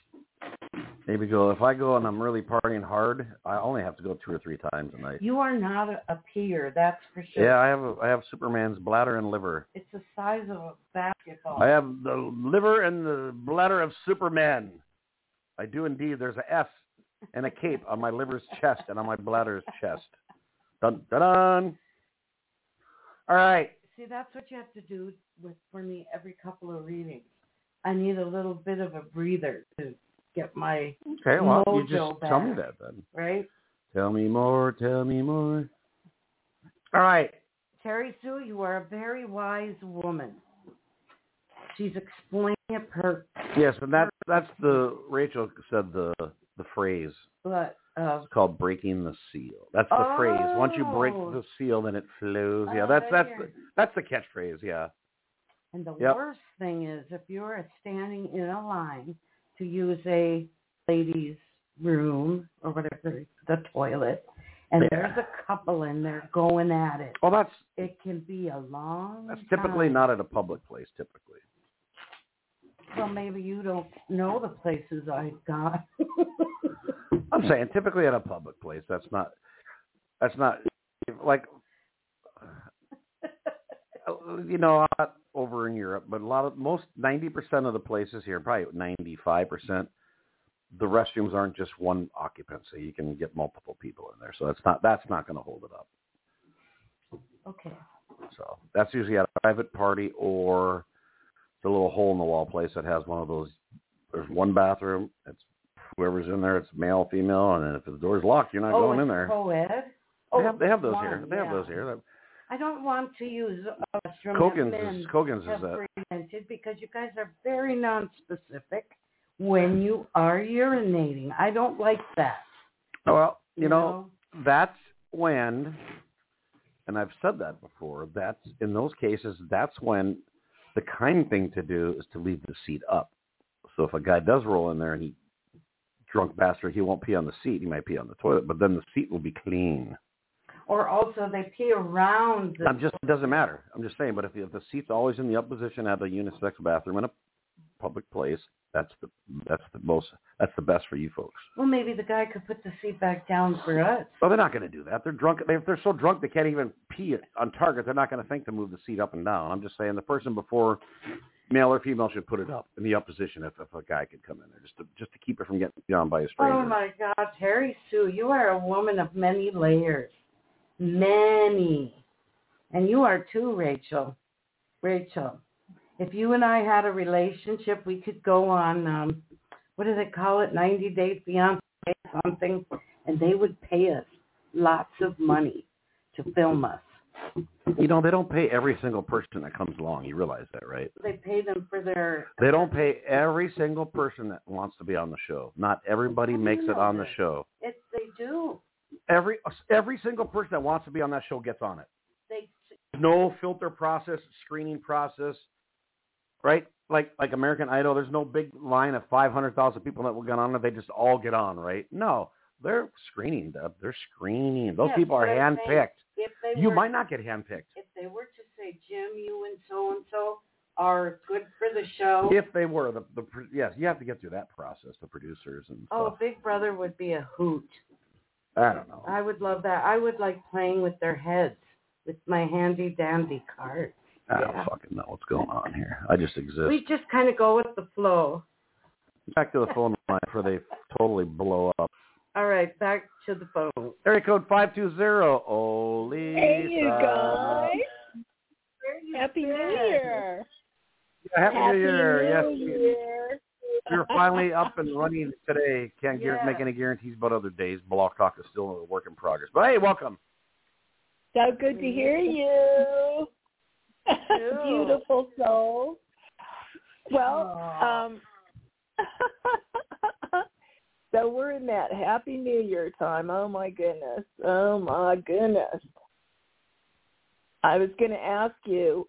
maybe go. If I go and I'm really partying hard, I only have to go 2 or 3 times a night. You are not a peer, that's for sure. Yeah, I have Superman's bladder and liver. It's the size of a basketball. I have the liver and the bladder of Superman. I do indeed. There's a S and a cape on my liver's chest and on my bladder's chest. Dun dun dun. All right. See, that's what you have to do for me every couple of readings. I need a little bit of a breather to get my mojo you just back, tell me that then. Right? Tell me more. Tell me more. All right. Terry Sue, you are a very wise woman. She's explaining it per. Yes, and that's Rachel said the phrase. But it's called breaking the seal. That's the phrase. Once you break the seal, then it flows. Yeah, that's the catchphrase. Yeah. And the worst thing is if you're standing in a line to use a ladies' room or whatever, the toilet, and there's a couple in there going at it. Well, it can be a long. That's typically time. not at a public place. Typically. Well, maybe you don't know the places I've got. I'm saying typically at a public place. That's not like not over in Europe, but 90% of the places here, probably 95%, the restrooms aren't just one occupancy. You can get multiple people in there, so that's not going to hold it up. Okay. So that's usually at a private party or the little hole in the wall place that has one of those. There's one bathroom. It's whoever's in there. It's male, female, and then if the door's locked, you're not going in there. Co-ed? They have those one, here. They have those here. I don't want to use Kogan's is that. Prevented because you guys are very non-specific when you are urinating. I don't like that. Well, you know, that's when, and I've said that before, that's in those cases, that's when the kind thing to do is to leave the seat up. So if a guy does roll in there and he drunk bastard, he won't pee on the seat. He might pee on the toilet, but then the seat will be clean. Or also they pee around. It doesn't matter. I'm just saying, but if the seat's always in the up position at a unisex bathroom in a public place, that's the best for you folks. Well, maybe the guy could put the seat back down for us. Well, they're not going to do that. They're drunk. If they're so drunk they can't even pee on target, they're not going to think to move the seat up and down. I'm just saying the person before, male or female, should put it up in the up position if a guy could come in there just to keep it from getting down by a stranger. Oh my God, Terry Sue, you are a woman of many layers. Many. And you are too, Rachel. Rachel, if you and I had a relationship, we could go on, what do they call it, 90 Days Beyond something, and they would pay us lots of money to film us. You know, they don't pay every single person that comes along. You realize that, right? They pay them for their... They don't pay every single person that wants to be on the show. Not everybody makes it on the show. They do. Every single person that wants to be on that show gets on it. There's no filter process, screening process, right? Like American Idol, there's no big line of 500,000 people that will get on it. They just all get on, right? No, they're screening, Deb. They're screening. Those people are handpicked. You might not get handpicked. If they were to say, Jim, you and so are good for the show. If they were, yes, you have to get through that process, the producers and stuff. Big Brother would be a hoot. I don't know. I would love that. I would like playing with their heads with my handy dandy cards. I don't fucking know what's going on here. I just exist. We just kind of go with the flow. Back to the phone line before they totally blow up. All right, back to the phone. Area code 520. Oh, Lisa. Hey, you guys. Happy New Year. Yeah, Happy New Year. Yes. We're finally up and running today. Can't make any guarantees about other days. Blog Talk is still a work in progress. But hey, welcome. So good to hear you. Beautiful soul. Well, so we're in that Happy New Year time. Oh my goodness. I was going to ask you,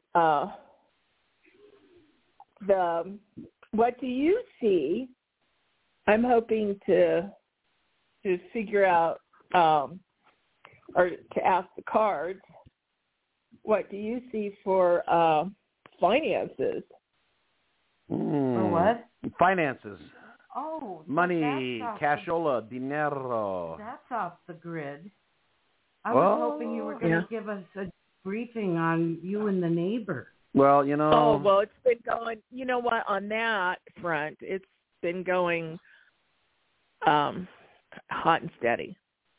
what do you see? I'm hoping to figure out, or to ask the cards, what do you see for finances? For what? Finances. Oh. Money, cashola, dinero. That's off the grid. I was hoping you were going to give us a briefing on you and the neighbor. Well, you know. Oh, well, it's been going, you know what, on that front, it's been going hot and steady.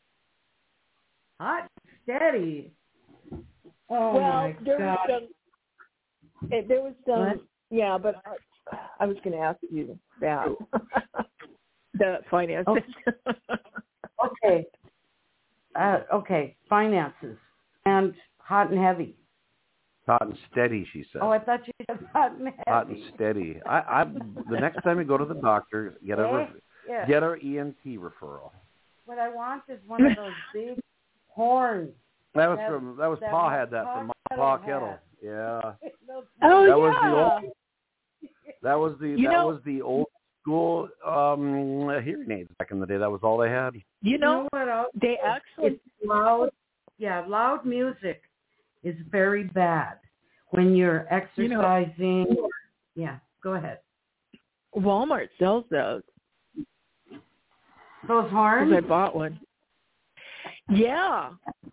Hot and steady? Oh, well, my God. There was some, yeah, but I was going to ask you that. The finances. Okay. Okay, finances. And hot and heavy. Hot and steady, she said. Oh, I thought you said hot and heavy. Hot and steady. I the next time you go to the doctor, get her ENT referral. What I want is one of those big horns. That was Pa had that from Pa Kettle. Yeah. Oh, That was the old school hearing aids back in the day. That was all they had. You know what else? They actually loud music is very bad when you're exercising. Yeah, go ahead. Walmart sells those. Those horns? I bought one. Yeah.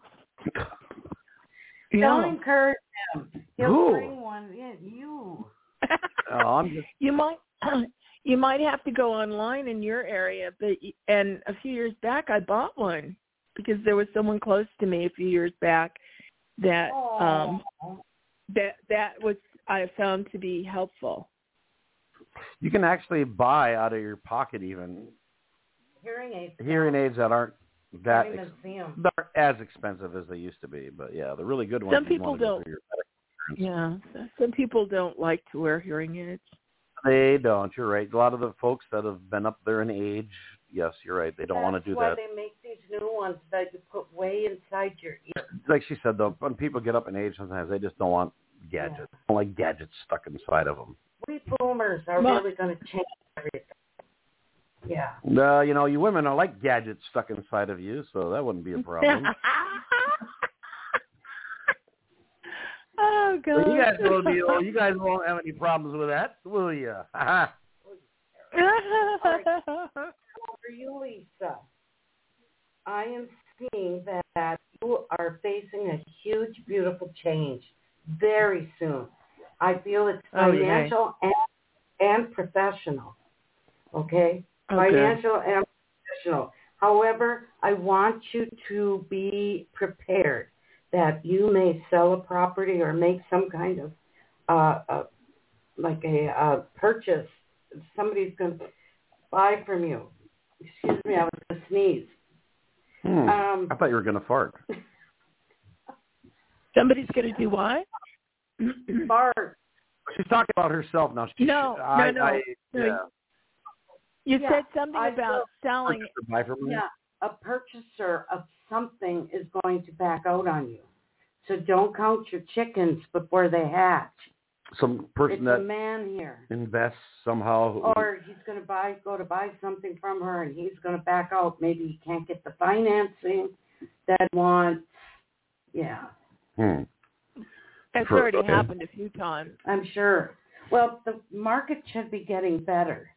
Don't encourage him. He'll bring one in. You might have to go online in your area, and a few years back I bought one because there was someone close to me a few years back that that was I found to be helpful. You can actually buy out of your pocket even hearing aids that aren't that Can't even see 'em. they're as expensive as they used to be, but yeah, the really good ones. Some people you don't. want to do through your medical insurance. Yeah, some people don't like to wear hearing aids. They don't. You're right. A lot of the folks that have been up there in age, yes, you're right. They don't want to do that. That's why they make these new ones that you put way inside your ear. Like she said, though, when people get up in age, sometimes they just don't want gadgets. They don't like gadgets stuck inside of them. We boomers are really going to change everything. Yeah. You women are like gadgets stuck inside of you, so that wouldn't be a problem. Oh, God. So you guys won't have any problems with that, will you? For you, Lisa, I am seeing that you are facing a huge, beautiful change very soon. I feel it's financial and professional. Okay? Financial and professional. However, I want you to be prepared that you may sell a property or make some kind of purchase. Somebody's going to buy from you. Excuse me, I was going to sneeze. I thought you were going to fart. Somebody's going to do what? Fart. She's talking about herself now. No. Yeah. You said something about selling. Yeah, a purchaser of something is going to back out on you. So don't count your chickens before they hatch. Some person it's that a man here invests somehow. Or he's going to go to buy something from her and he's going to back out. Maybe he can't get the financing that wants. Yeah. That's already happened a few times. I'm sure. Well, the market should be getting better.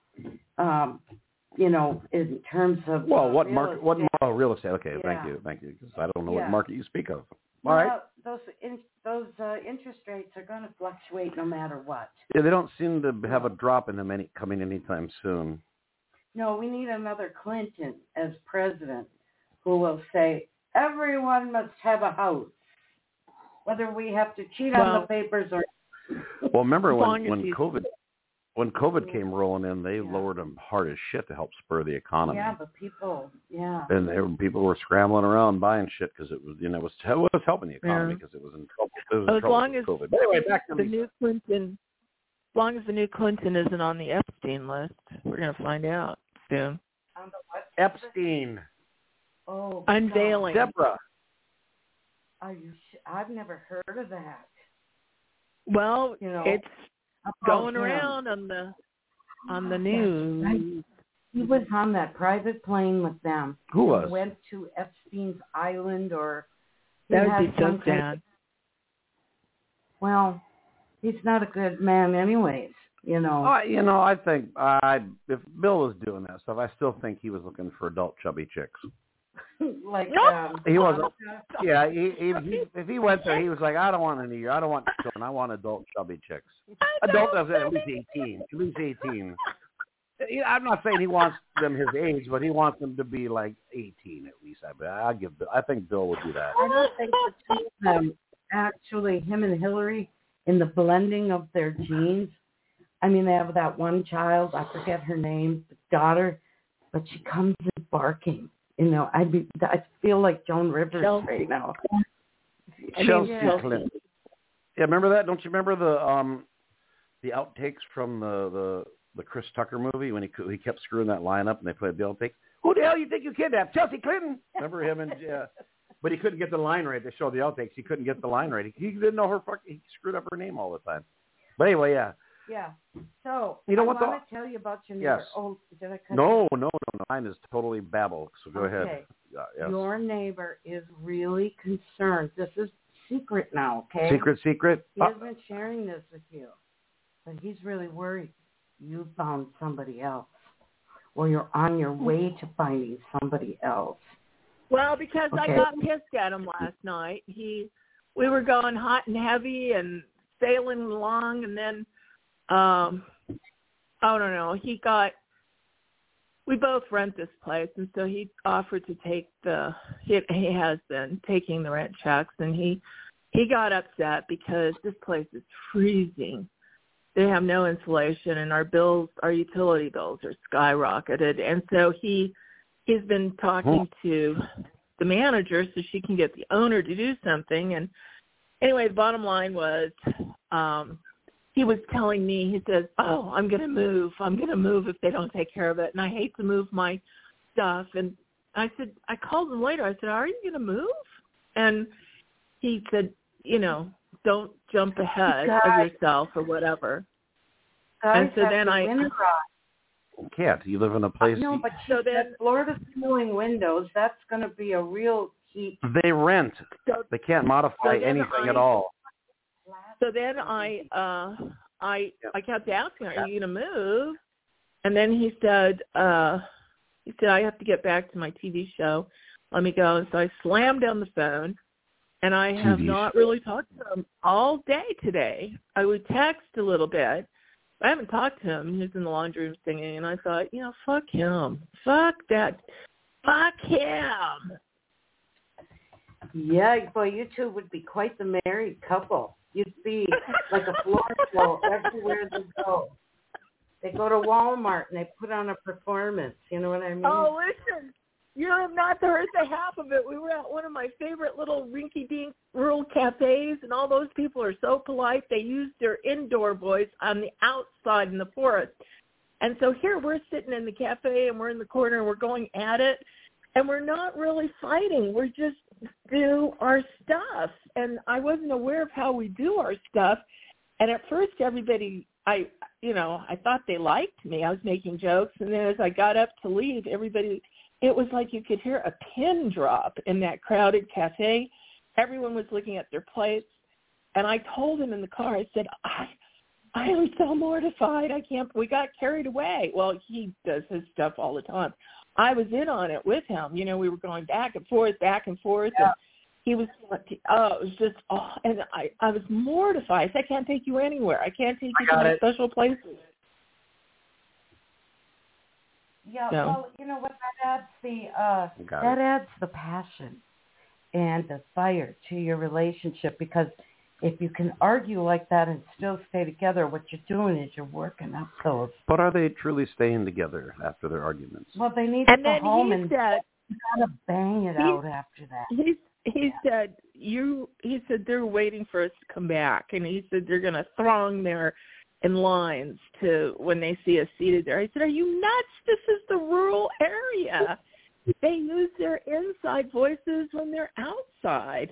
In terms of what real market? estate. What real estate? Okay, Yeah. thank you. Because I don't know what market you speak of. All well, right. Those interest rates are going to fluctuate no matter what. Yeah, they don't seem to have a drop in them coming anytime soon. No, we need another Clinton as president who will say everyone must have a house, whether we have to cheat on the papers or. Well, remember when COVID came rolling in, they lowered them hard as shit to help spur the economy. Yeah, but people, and people were scrambling around buying shit because it was, it was helping the economy because it was in trouble. It was as long as COVID. But anyway, back to the new Clinton. As long as the new Clinton isn't on the Epstein list, we're going to find out soon. On the what? Epstein. Oh, unveiling. Deborah. Are you? I've never heard of that. Well, it's going around on the news. Right. He was on that private plane with them. Who was? Went to Epstein's Island, or that would be so sad. Well, he's not a good man, anyways. I think if Bill was doing that stuff, I still think he was looking for adult chubby chicks. He wasn't. Yeah, if he went there, he was like, I don't want children. I want adult chubby chicks. Adult does at least 18. At least 18. I'm not saying he wants them his age, but he wants them to be like 18 at least. I think Bill would do that. I don't think the two of them, actually, him and Hillary, in the blending of their genes. I mean, they have that one child. I forget her name, the daughter, but she comes in barking. I feel like Joan Rivers right now. Chelsea Clinton. Yeah, remember that? Don't you remember the outtakes from the Chris Tucker movie when he kept screwing that line up and they played the outtakes? Who the hell you think you kidnapped? Chelsea Clinton. Remember him? But he couldn't get the line right. They showed the outtakes. He couldn't get the line right. He didn't know he screwed up her name all the time. But anyway, yeah. Yeah. So I want to tell you about your neighbor. Yes. Oh, did I cut No. Mine is totally babble. So go ahead. Yes. Your neighbor is really concerned. This is secret now, okay? Secret? He hasn't sharing this with you, but he's really worried you found somebody else, or you're on your way to finding somebody else. Well, because I got pissed at him last night. We were going hot and heavy and sailing along, and then I don't know. We both rent this place, and so he offered to take he has been taking the rent checks, and he got upset because this place is freezing. They have no insulation, and our utility bills are skyrocketed, and so he he's been talking to the manager so she can get the owner to do something. And anyway, the bottom line was he was telling me, he says, oh, I'm going to move. I'm going to move if they don't take care of it. And I hate to move my stuff. And I said, I called him later. I said, are you going to move? And he said, you know, don't jump ahead of yourself or whatever. And so then You can't. You live in a place. No, but so then Florida ceiling windows, that's going to be a real heat. They rent. They can't modify anything at all. So then I kept asking, are you going to move? And then he said, I have to get back to my TV show. Let me go. And so I slammed down the phone, and I have not really talked to him all day today. I would text a little bit. I haven't talked to him. He was in the laundry room singing, and I thought, you know, fuck him. Fuck that. Fuck him. Yeah, boy, you two would be quite the married couple. You'd be like a floor show everywhere they go. They go to Walmart and they put on a performance. You know what I mean? Oh, listen. You have not heard the half of it. We were at one of my favorite little rinky-dink rural cafes, and all those people are so polite. They use their indoor voice on the outside in the forest. And so here we're sitting in the cafe, and we're in the corner, and we're going at it, and we're not really fighting. We're just do our stuff. And I wasn't aware of how we do our stuff. And at first, everybody, I thought they liked me. I was making jokes, and then as I got up to leave, everybody, it was like you could hear a pin drop in that crowded cafe. Everyone was looking at their plates. And I told him in the car, I said, I am so mortified. We got carried away. Well, he does his stuff all the time. I was in on it with him. You know, we were going back and forth. Yeah. And he was, it was just, and I was mortified. I said, I can't take you anywhere. I can't take you to my special places. Yeah, well, you know what, that adds the passion and the fire to your relationship, because if you can argue like that and still stay together, what you're doing is you're working up those. But are they truly staying together after their arguments? Well, they need to go home and you gotta bang it out after that. He said they're waiting for us to come back, and he said they're going to throng there in lines to when they see us seated there. I said, are you nuts? This is the rural area. They use their inside voices when they're outside.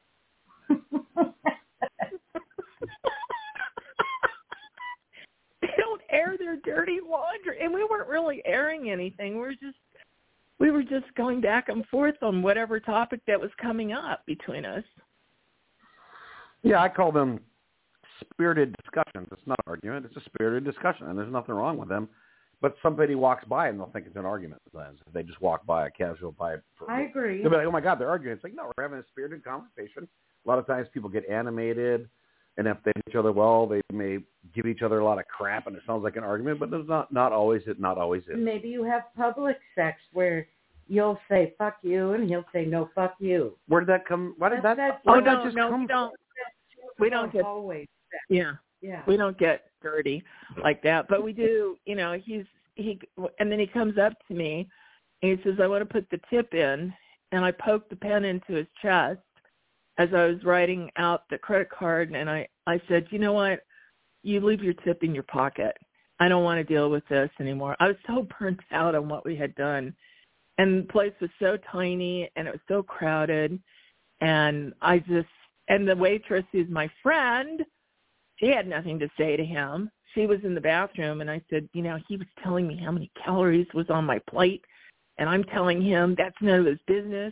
They don't air their dirty laundry. And we weren't really airing anything. We were just going back and forth on whatever topic that was coming up between us. Yeah, I call them spirited discussions. It's not an argument. It's a spirited discussion, and there's nothing wrong with them. But somebody walks by, and they'll think it's an argument. If they just walk by, a casual by. I agree. They'll be like, oh, my God, they're arguing. It's like, no, we're having a spirited conversation. A lot of times people get animated, and if they know each other well, they may give each other a lot of crap, and it sounds like an argument, but there's not always is. Maybe you have public sex where you'll say, fuck you, and he'll say, no, fuck you. Where did that come? Why did that come? We don't get always. Yeah. We don't get dirty like that, but we do. You know, and then he comes up to me and he says, "I want to put the tip in," and I poked the pen into his chest as I was writing out the credit card, and I said, "You know what? You leave your tip in your pocket. I don't want to deal with this anymore." I was so burnt out on what we had done, and the place was so tiny and it was so crowded, and the waitress, who's my friend, she had nothing to say to him. She was in the bathroom, and I said, you know, he was telling me how many calories was on my plate, and I'm telling him that's none of his business.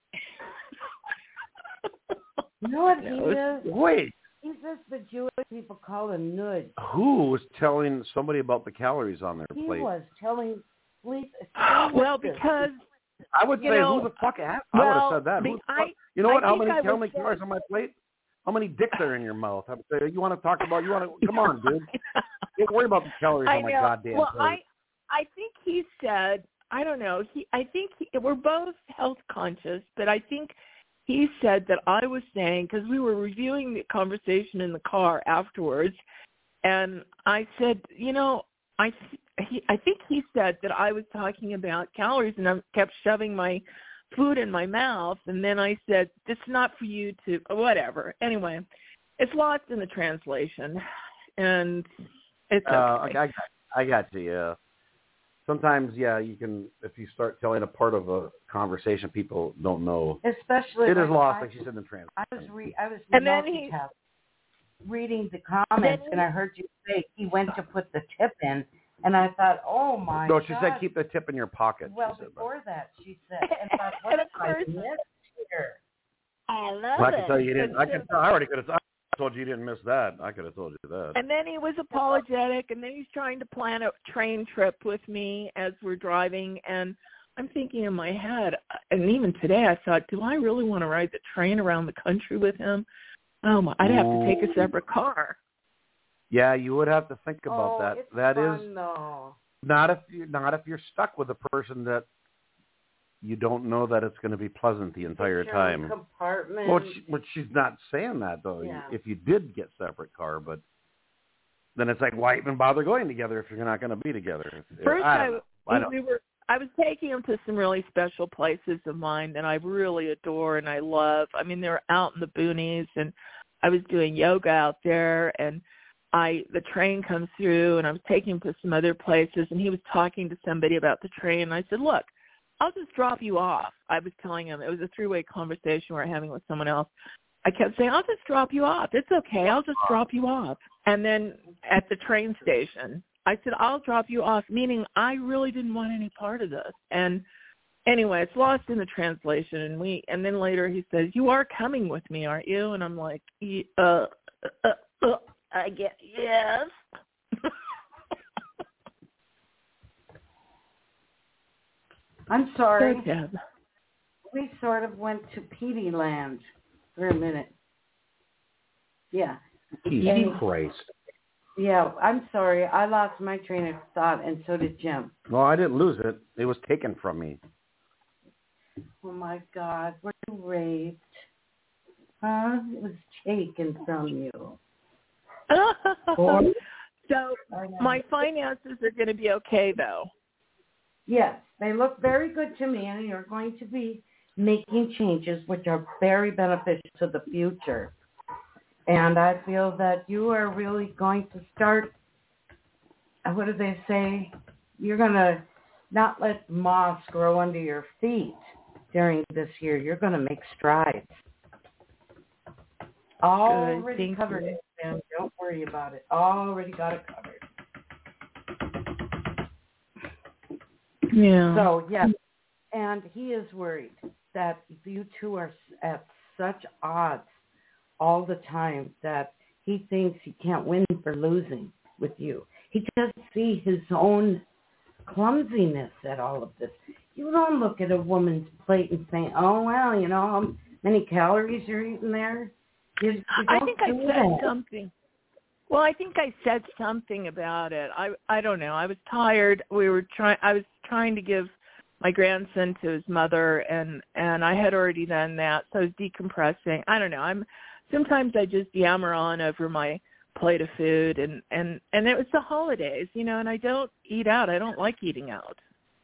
You know what he is? Wait. He's just the Jewish people call him nudge. Who was telling somebody about the calories on their plate? He was telling well, because I would say, who the fuck asked? I would have said that. You know what? How many calories on my plate? How many dicks are in your mouth? I would say, come on, dude. Don't worry about the calories on my goddamn plate. I think he said, I don't know. We're both health conscious, but I think he said that I was saying, because we were reviewing the conversation in the car afterwards, and I said, you know, I think he said that I was talking about calories, and I kept shoving my food in my mouth, and then I said, "It's not for you to," whatever. Anyway, it's lost in the translation, and it's okay. I got you. Yeah. Sometimes, you can, if you start telling a part of a conversation people don't know. Especially it is lost, like you said in the translation. I was reading the comments, and I heard you say he went to put the tip in, and I thought, oh my God. No, she said keep the tip in your pocket. Well, before that, she said, and I thought, what if I missed here? I love it. I can tell you didn't. I already could have. I told you didn't miss that. I could have told you that. And then he was apologetic, and then he's trying to plan a train trip with me as we're driving, and I'm thinking in my head, and even today I thought, do I really want to ride the train around the country with him? I'd have to take a separate car. Yeah, you would have to think about that. It's that fun, is though. not if you're stuck with a person that you don't know that it's going to be pleasant the entire time. Compartment. Well, she's not saying that though. Yeah. If you did get separate car, but then it's like, why even bother going together if you're not going to be together? First, I was taking him to some really special places of mine that I really adore and I love. I mean, they're out in the boonies, and I was doing yoga out there, and the train comes through, and I was taking him to some other places, and he was talking to somebody about the train, and I said, look, I'll just drop you off. I was telling him, it was a three-way conversation we were having with someone else. I kept saying, I'll just drop you off. It's okay. I'll just drop you off. And then at the train station, I said, I'll drop you off, meaning I really didn't want any part of this. And anyway, it's lost in the translation. And then later he says, you are coming with me, aren't you? And I'm like, I guess, yes. I'm sorry. Okay. We sort of went to Petey Land for a minute. Yeah. Jesus Christ. Yeah, I'm sorry. I lost my train of thought, and so did Jim. Well, I didn't lose it. It was taken from me. Oh, my God. Were you raped? Huh? It was taken from you. So my finances are going to be okay, though. Yes, they look very good to me, and you're going to be making changes which are very beneficial to the future. And I feel that you are really going to start, what do they say? You're going to not let moss grow under your feet during this year. You're going to make strides. Already covered it, Sam. Don't worry about it. Already got it covered. Yeah. So, yeah. And he is worried that you two are at such odds all the time that he thinks he can't win for losing with you. He doesn't see his own clumsiness at all of this. You don't look at a woman's plate and say, oh, well, you know, how many calories you're eating there. I think I said something. Well, I think I said something about it. I don't know. I was tired. I was trying to give my grandson to his mother, and I had already done that, so I was decompressing. I don't know. Sometimes I just yammer on over my plate of food, and it was the holidays, you know, and I don't eat out. I don't like eating out.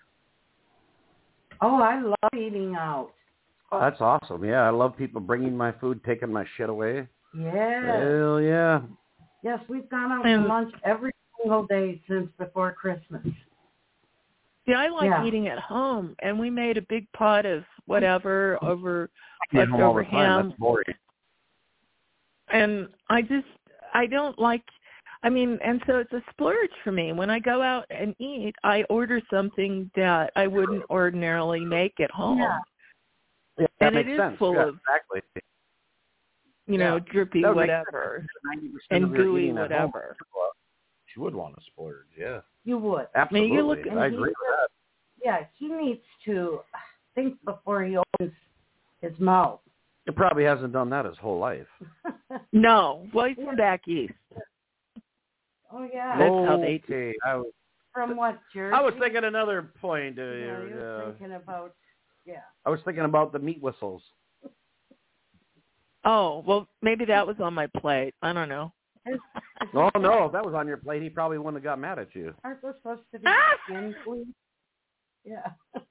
Oh, I love eating out. Oh, that's awesome. Yeah, I love people bringing my food, taking my shit away. Yeah. Hell yeah. Yes, we've gone out to lunch every single day since before Christmas. Yeah, I like eating at home, and we made a big pot of whatever over leftover ham. That's boring. And I don't like, and so it's a splurge for me. When I go out and eat, I order something that I wouldn't ordinarily make at home. Yeah. Yeah, that and makes it is sense. full yeah, of, exactly. drippy whatever, and gooey whatever. You would want to splurge, yeah. You would. Absolutely. I agree with that. Yeah, he needs to think before he opens his mouth. He probably hasn't done that his whole life. No. Well, he's from back east. Oh, yeah. That's how they do. From what, Jersey? I was thinking another point. You were thinking about, I was thinking about the meat whistles. Oh, well, maybe that was on my plate. I don't know. Oh, no, if that was on your plate, he probably wouldn't have got mad at you. Aren't those supposed to be skin fleas? Yeah.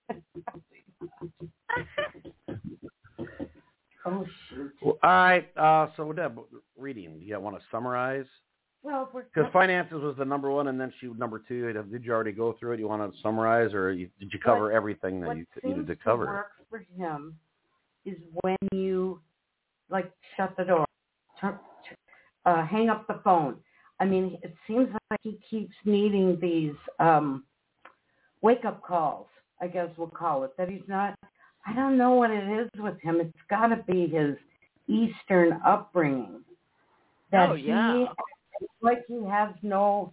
Oh, shoot. Well, all right, so Deb, reading, do you want to summarize? Well, because finances was the number one, and then number two. Did you already go through it? You want to summarize, or did you cover everything that you needed to cover? What works for him is when you, like, shut the door, hang up the phone. I mean, it seems like he keeps needing these wake-up calls, I guess we'll call it, that he's not, I don't know what it is with him. It's got to be his Eastern upbringing. That he has no,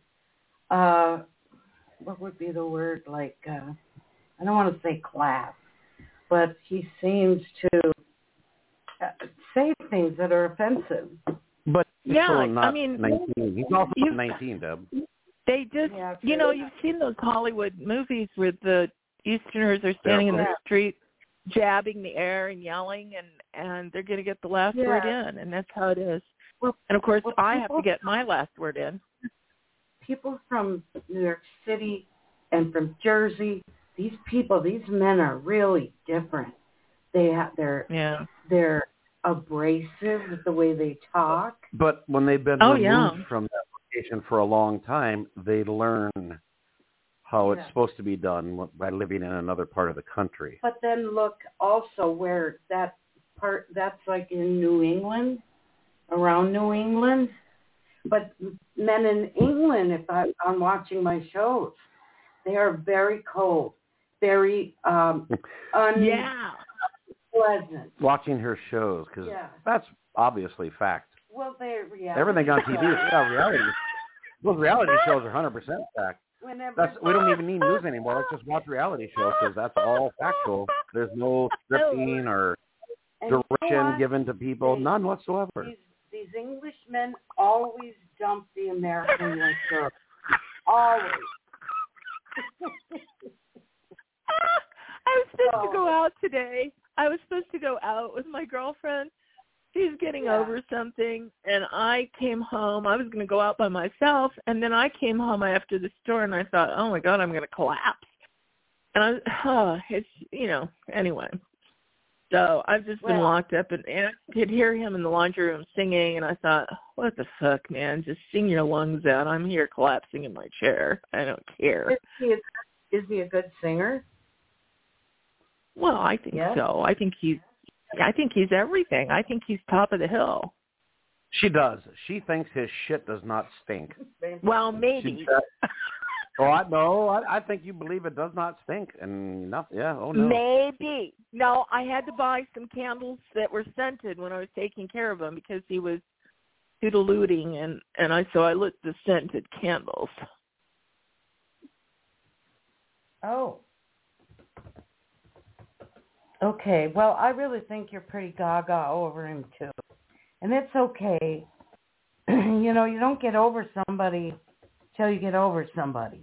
what would be the word, like, I don't want to say class, but he seems to say things that are offensive. But yeah, not I mean, 19. He's also 19, Deb. They just, you've seen those Hollywood movies where the Easterners are standing in the street, jabbing the air and yelling, and they're going to get the last word in, and that's how it is. Well, and, of course, I have to get my last word in. People from New York City and from Jersey, these men are really different. They're abrasive with the way they talk. But when they've been removed from that location for a long time, they learn how it's supposed to be done by living in another part of the country. But then look also where that's like in New England, around New England. But men in England, if I'm watching my shows, they are very cold, very unpleasant. Watching her shows, because that's obviously fact. Well, they're reality. Everything on TV is reality. Those reality shows are 100% fact. We don't even need news anymore. Let's just watch reality shows because that's all factual. There's no scripting or direction given to people. None whatsoever. These English men always dump the American like girls. Always. I was supposed to go out today. I was supposed to go out with my girlfriend. She's getting over something, and I came home. I was going to go out by myself, and then I came home after the store, and I thought, oh, my God, I'm going to collapse. And anyway. So I've just been locked up, and I could hear him in the laundry room singing, and I thought, what the fuck, man? Just sing your lungs out. I'm here collapsing in my chair. I don't care. Is he a good singer? Well, I think so. I think he's everything. I think he's top of the hill. She does. She thinks his shit does not stink. Well, maybe. I think you believe it does not stink. And no. Maybe. No, I had to buy some candles that were scented when I was taking care of him because he was toodalooting, and so I lit the scented candles. Oh. Okay, well, I really think you're pretty gaga over him, too. And it's okay. You don't get over somebody till you get over somebody.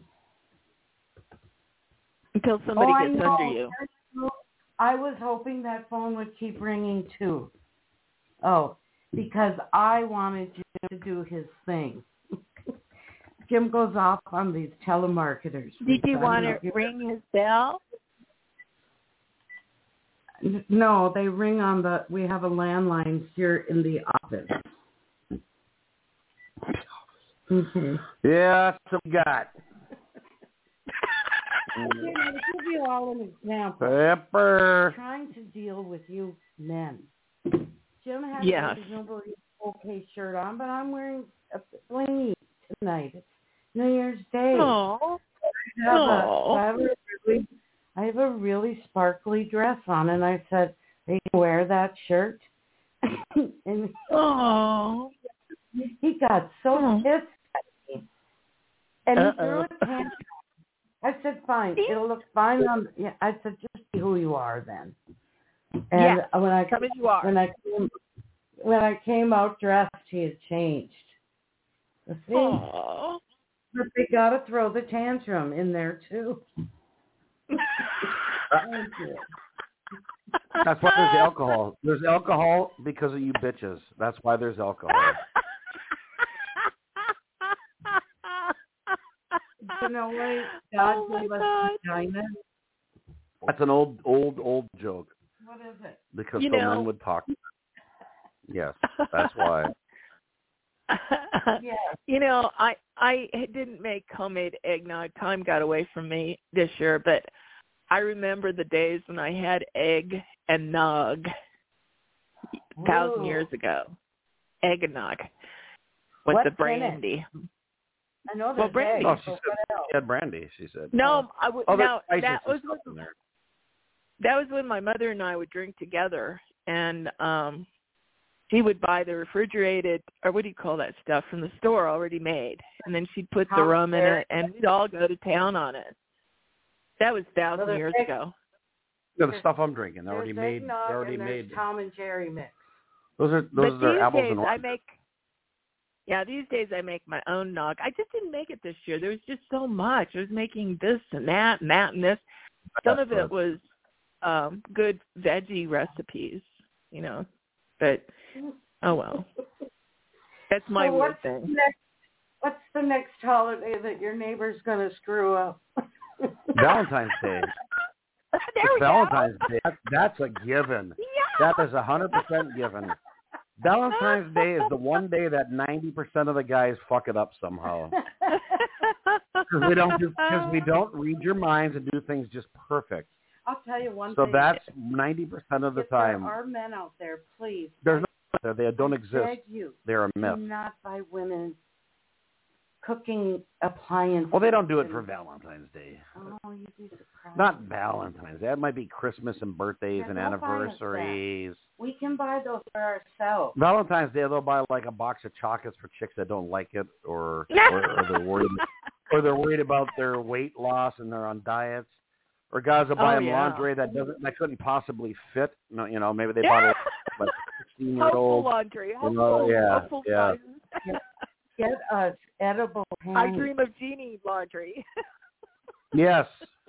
Until somebody gets under you. I was hoping that phone would keep ringing, too. Oh, because I wanted Jim to do his thing. Jim goes off on these telemarketers. Did you want to ring his bell? No, they ring on we have a landline here in the office. Mm-hmm. Yeah, that's what we got. To give you all an example. Pepper. Trying to deal with you men. Jim has a reasonably okay shirt on, but I'm wearing a blingy tonight. It's New Year's Day. Oh. I have a really sparkly dress on, and I said, "Are you gonna wear that shirt?" And he got so pissed at me, and he threw a tantrum. I said, "Fine, it'll look fine on." Yeah, I said, "Just be who you are, then." And when I came out dressed, he had changed. But they got to throw the tantrum in there too. That's why there's alcohol. There's alcohol because of you bitches. That's why there's alcohol. You know what? God gave us vagina. That's an old joke. What is it? Because men would talk. Yes, that's why. Yeah. I didn't make homemade eggnog. Time got away from me this year, but I remember the days when I had egg and nog 1,000 years ago. Egg and nog with the brandy. I know there's brandy. Oh, she had brandy. She said. No, that was when my mother and I would drink together, and she would buy the refrigerated, or what do you call that stuff, from the store already made, and then she'd put the rum in it, and we'd all go to town on it. That was 1,000 years ago. Yeah, the stuff I'm drinking, they're already made. Tom and Jerry mix. Those are apples and oranges. These days I make my own nog. I just didn't make it this year. There was just so much. I was making this and that and that and this. Some of it was good veggie recipes, but oh well. That's my weird thing. What's the next holiday that your neighbor's going to screw up? Valentine's Day. Valentine's Day. That's a given. Yeah. That is 100% given. Valentine's Day is the one day that 90% of the guys fuck it up somehow. Because we don't read your minds and do things just perfect. I'll tell you one thing. So that's 90% of the time. There are men out there, please. There's no out there. They don't exist. Beg you, they're a myth. Do not buy women cooking appliances. Well, they don't do it for Valentine's Day. Oh, you'd be surprised. Not Valentine's Day. That might be Christmas and birthdays and anniversaries. We can buy those for ourselves. Valentine's Day, they'll buy like a box of chocolates for chicks that don't like it, or they're worried about their weight loss and they're on diets, or guys will buy them lingerie that couldn't possibly fit. No, maybe they bought a 16-year-old laundry. Hopeful sizes. Get us edible panties. I dream of Jeannie laundry. Yes.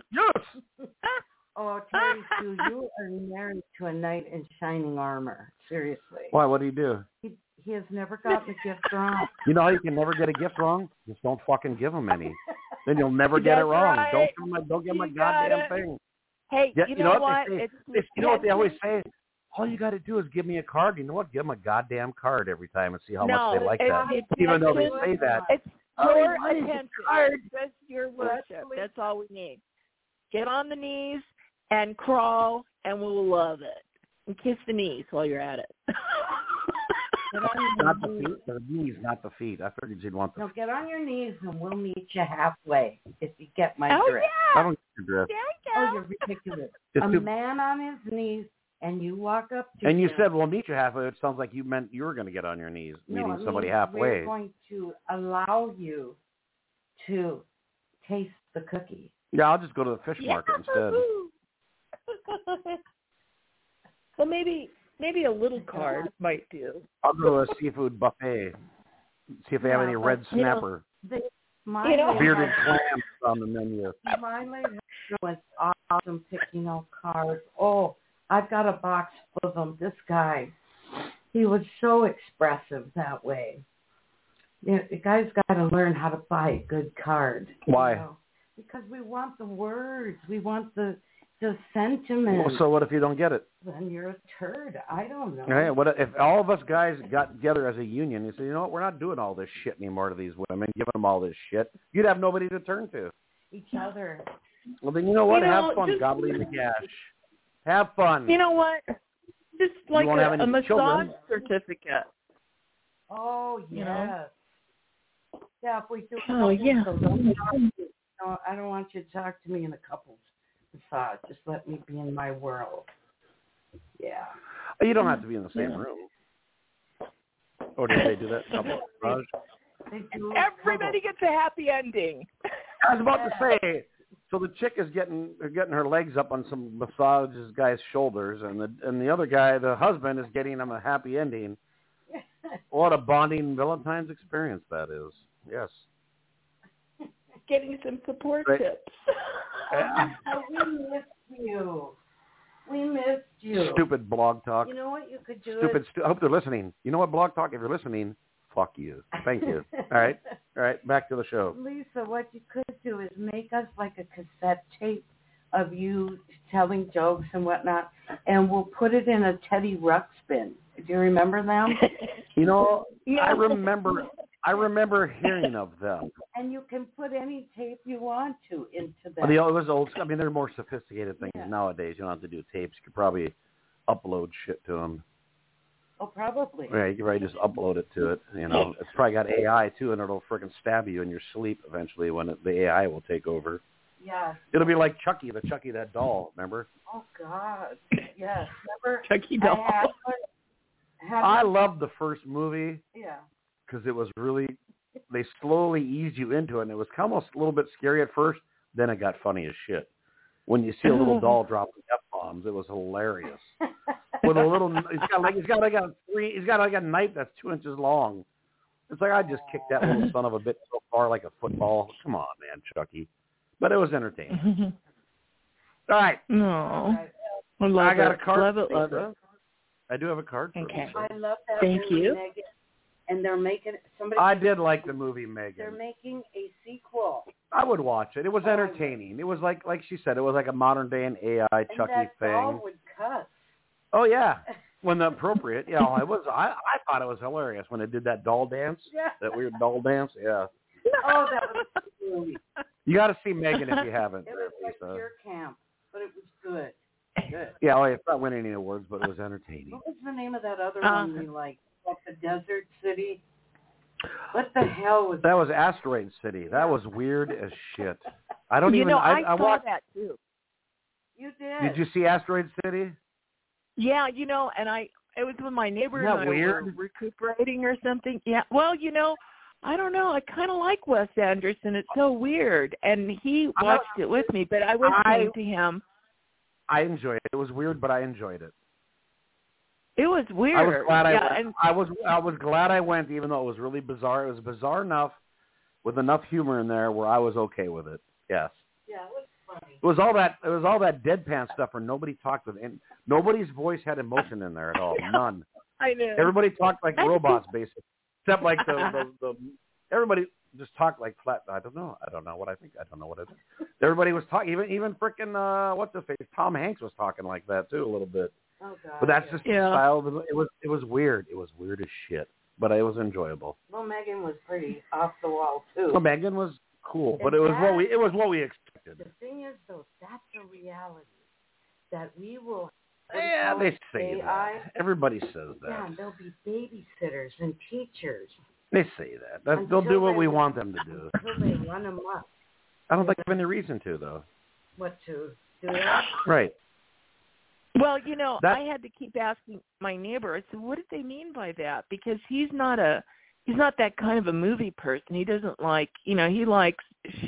Oh, Terry Sue, you are married to a knight in shining armor. Seriously. Why? What do you do? He has never gotten a gift wrong. You know how you can never get a gift wrong? Just don't fucking give him any. Then you'll never get it wrong. Right. Don't give him a goddamn thing. Hey, you know what? You know what they always say? All you got to do is give me a card. You know what? Give them a goddamn card every time and see how much they like that. Even though they say that. It's your attention. It's your worship. That's all we need. Get on the knees and crawl, and we'll love it. And kiss the knees while you're at it. Not the feet. The knees, not the feet. I figured you'd want the get on your knees, and we'll meet you halfway if you get my drift. Yeah. I don't get your drift. Oh, you're ridiculous. A man on his knees, and you walk up to him. And you said, we'll meet you halfway. It sounds like you meant you were going to get on your knees, meeting somebody halfway. We're going to allow you to taste the cookie. Yeah, I'll just go to the fish market instead. Well, maybe a little card might do. I'll go to a seafood buffet. See if they have any red snapper. Bearded clams on the menu. My late husband was awesome picking out cards. Oh, I've got a box full of them. This guy, he was so expressive that way. The guy's got to learn how to buy a good card. Why? Because we want the words. We want the sentiment. Well, so what if you don't get it? Then you're a turd. I don't know. Hey, what if all of us guys got together as a union and said, you know what, we're not doing all this shit anymore to these women, giving them all this shit. You'd have nobody to turn to. Each other. Well, then you know what? Have fun gobbling the cash. Have fun. You know what? Just like a massage certificate. Oh, yes. You know? Yeah, if we do. Oh, yeah. No, I don't want you to talk to me in a couple's massage. Just let me be in my world. Yeah. You don't have to be in the same room. Or do they do that couple massage? Everybody gets a happy ending. I was about to say. So the chick is getting her legs up on some massage guy's shoulders, and the other guy, the husband, is getting him a happy ending. What a bonding Valentine's experience that is. Yes. Getting some support tips. We missed you. We missed you. Stupid Blog Talk. You know what you could do? I hope they're listening. You know what, Blog Talk, if you're listening, Fuck you. Thank you. All right. Back to the show. Lisa, what you could do is make us like a cassette tape of you telling jokes and whatnot, and we'll put it in a Teddy Ruxpin. Do you remember them? You know, I remember hearing of them. And you can put any tape you want to into that. Well, it was old. I mean, they're more sophisticated things nowadays. You don't have to do tapes. You could probably upload shit to them. Oh, probably. Yeah, you can probably just upload it to it. You know, it's probably got AI too, and it'll freaking stab you in your sleep eventually when the AI will take over. Yeah. It'll be like Chucky, that doll. Remember? Oh God. Yes. Remember? Chucky doll. I loved the first movie. Yeah. Because it was really, they slowly eased you into it, and it was almost a little bit scary at first. Then it got funny as shit. When you see a little doll dropping F-bombs, it was hilarious. With a little, he's got like a knife that's 2 inches long. It's like I just kicked that little son of a bitch so far like a football. Come on, man, Chucky. But it was entertaining. All right. No. I got a card. Love it. I do have a card. Okay. I love that. Thank you. Megan. And they're making I did like the movie Megan. They're making a sequel. I would watch it. It was entertaining. It was like she said, it was like a modern day and AI Chucky that thing. Doll would cuss. Oh yeah, when appropriate. Yeah, it was. I thought it was hilarious when it did that doll dance. Yeah. That weird doll dance. Yeah. Oh, that was a movie. You got to see Megan if you haven't. It was like Pure Camp, but it was good. Good. Yeah, well, it's not winning any awards, but it was entertaining. What was the name of that other one we liked? Like the Desert City? What the hell was that? That was Asteroid City. That was weird as shit. I don't even. You know, I saw watched that too. You did. Did you see Asteroid City? Yeah, you know, and it was with my neighbor Isn't that and I weird? were recuperating or something. Yeah. Well, you know, I don't know. I kind of like Wes Anderson. It's so weird, and he watched it with me, but I was saying to him, I enjoyed it. It was weird, but I enjoyed it. It was weird. I was glad I went. And I was glad I went, even though it was really bizarre. It was bizarre enough, with enough humor in there, where I was okay with it. Yes. Yeah, it was funny. It was all that deadpan stuff where nobody talked with, and nobody's voice had emotion in there at all. None. I know. Everybody talked like robots, basically, except like the everybody just talked like flat. I don't know what I think. I don't know what it is. Everybody was talking. Even frickin' what's his face? Tom Hanks was talking like that too a little bit. Oh, God, but that's just the style. It was weird. It was weird as shit, but it was enjoyable. Well, Megan was pretty off the wall too. Well, Megan was cool, but it was what we expected. The thing is, though, that's a reality that we will. Yeah, they say AI. that. Everybody says that. Yeah, there'll be babysitters and teachers. They say that. They'll do what we want them to do. Until they run them up. I don't think they have any reason to, though. What to do that? Right. Well, you know, I had to keep asking my neighbor. I said, "What did they mean by that?" Because he's not that kind of a movie person. He doesn't like, you know, he likes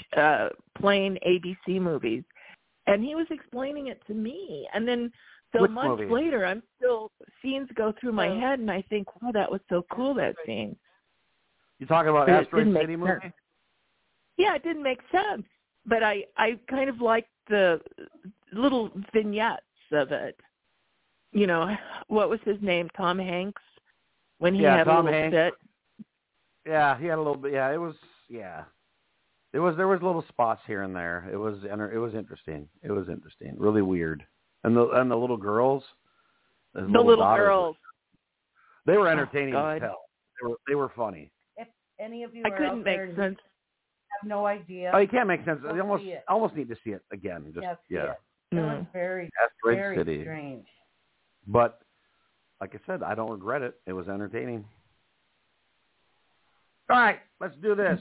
plain ABC movies, and he was explaining it to me. And then months later, I'm still scenes go through my head, and I think, "Wow, that was so cool, that scene." You talking about Asteroid City movie? Yeah, it didn't make sense, but I kind of liked the little vignettes of it. You know, what was his name? Tom Hanks, when he had Tom a little bit. Yeah, he had a little bit. Yeah, it was. Yeah, there was little spots here and there. It was interesting. It was interesting. Really weird. And the little girls. The little girls. They were entertaining as hell. They were funny. If any of you I couldn't make sense. Have no idea. Oh, you can't make sense. You almost need to see it again. Just It was very City. Strange. But like I said, I don't regret it. It was entertaining. All right, let's do this.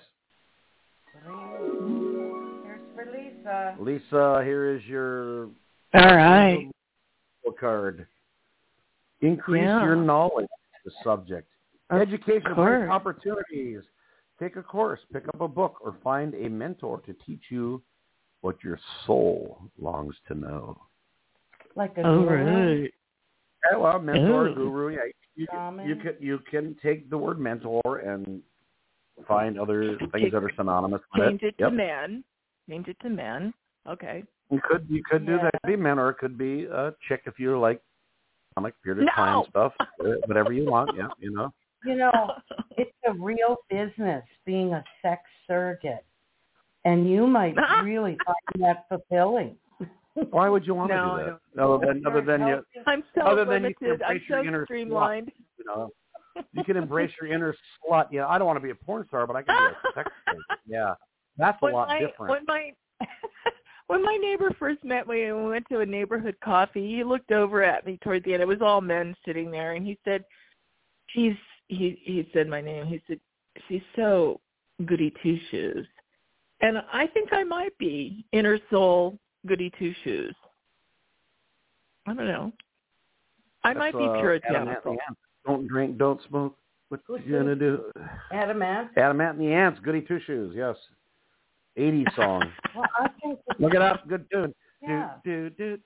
Here's for Lisa. Lisa, here is your all right card. Increase your knowledge. The subject. Education opportunities. Take a course, pick up a book, or find a mentor to teach you what your soul longs to know. Like a guru? Yeah, well, mentor, guru. Yeah, you can take the word mentor and find other things that are synonymous with it. Change it to man. Change it to man. Okay. You could do that. It could be men, or it could be a chick if you like comic period of time stuff. Whatever you want. Yeah, you know. You know, it's a real business being a sex surrogate, and you might really find that fulfilling. Why would you want to do that? Other than you, I'm so other limited. than you can I'm embrace your so inner streamlined. Slut, you know, you can embrace your inner slut. Yeah, I don't want to be a porn star, but I can be a sex surrogate. Yeah, that's a lot different. When my neighbor first met me and we went to a neighborhood coffee, he looked over at me toward the end. It was all men sitting there, and he said, he said my name. He said, she's so goody two shoes. And I think I might be inner soul goody two shoes. I don't know. I might be puritanical. Don't drink, don't smoke. What you gonna do? Adam Ant? Adam Ant and the Ants, goody two shoes, yes. 80s song. Well, I think look it up, good tune. Yeah. Do.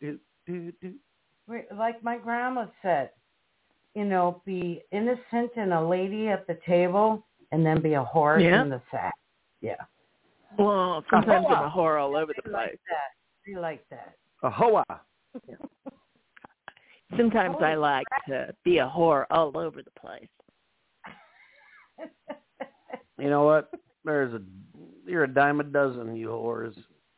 Like my grandma said, you know, be innocent and a lady at the table, and then be a whore in the sack. Yeah. Well, sometimes I'm a whore all over the place. I like that. A hoa. Sometimes I like to be a whore all over the place. You know what? You're a dime a dozen, you whores.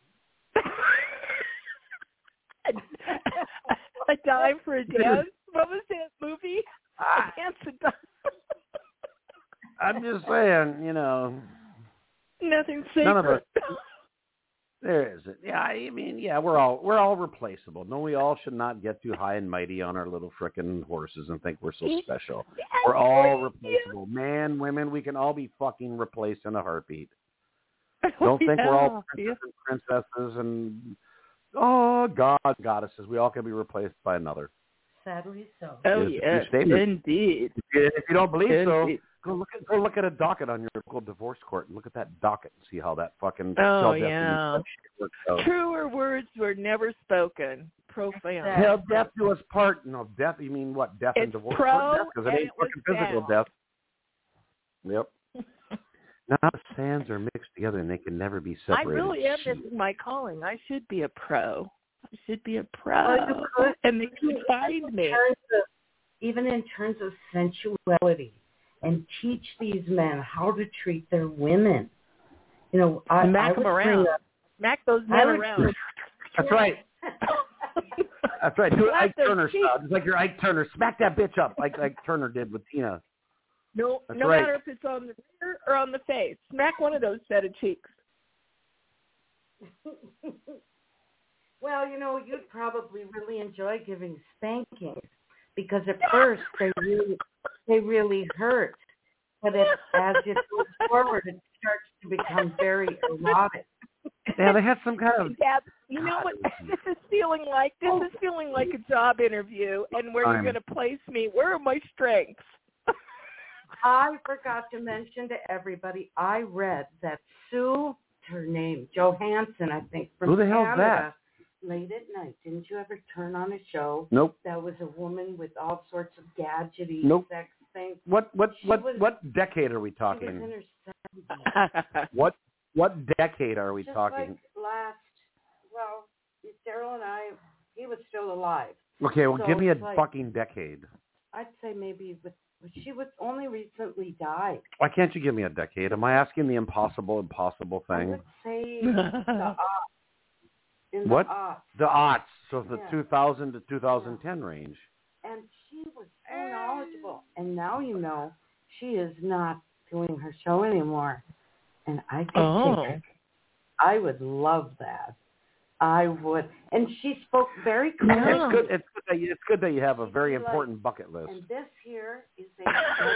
A dime for a dance? What was that movie? A dance a dime. I'm just saying, you know. Nothing sacred. None of us. There isn't. Yeah, I mean, yeah, we're all replaceable. No, we all should not get too high and mighty on our little frickin' horses and think we're so special. We're all replaceable. Man, women, we can all be fucking replaced in a heartbeat. Don't think we're all princesses and goddesses. We all can be replaced by another. Sadly so. Oh yes, indeed. If you don't believe so, go look at a docket on your local divorce court and look at that docket and see how that fucking works out. Truer words were never spoken. Profound. Till death do us part. No, death. You mean what? Death and divorce? Because it ain't fucking physical death. Yep. Now the sands are mixed together and they can never be separated. I really am missing my calling. I should be a pro. And they can find me. Even in terms of sensuality, and teach these men how to treat their women. You know, Smack them around. Smack those men around. That's right. That's right. Do it Ike Turner style. Just like your Ike Turner. Smack that bitch up like Ike Turner did with Tina. No matter if it's on the rear or on the face. Smack one of those set of cheeks. Well, you know, you'd probably really enjoy giving spankings because at first they really hurt. But as it goes forward, it starts to become very erotic. Yeah, they had some kind of... Yeah, you know what this is feeling like? This is feeling like a job interview and where you're going to place me. Where are my strengths? I forgot to mention to everybody, I read that Sue, her name, Johansson, I think, from Canada. Who the hell's that? Late at night, didn't you ever turn on a show? Nope. That was a woman with all sorts of gadgety sex things. What decade are we talking? She was in her 70s. What decade are we talking? Like Daryl and I, he was still alive. Okay, well, give me a fucking decade. I'd say maybe she was only recently died. Why can't you give me a decade? Am I asking the impossible thing? I would say the aughts. What? The aughts. So the 2000 to 2010 range. And she was so knowledgeable. And now you know she is not doing her show anymore. And I think I would love that. I would. And she spoke very clearly. It's good that you have a very important bucket list. And this here is a double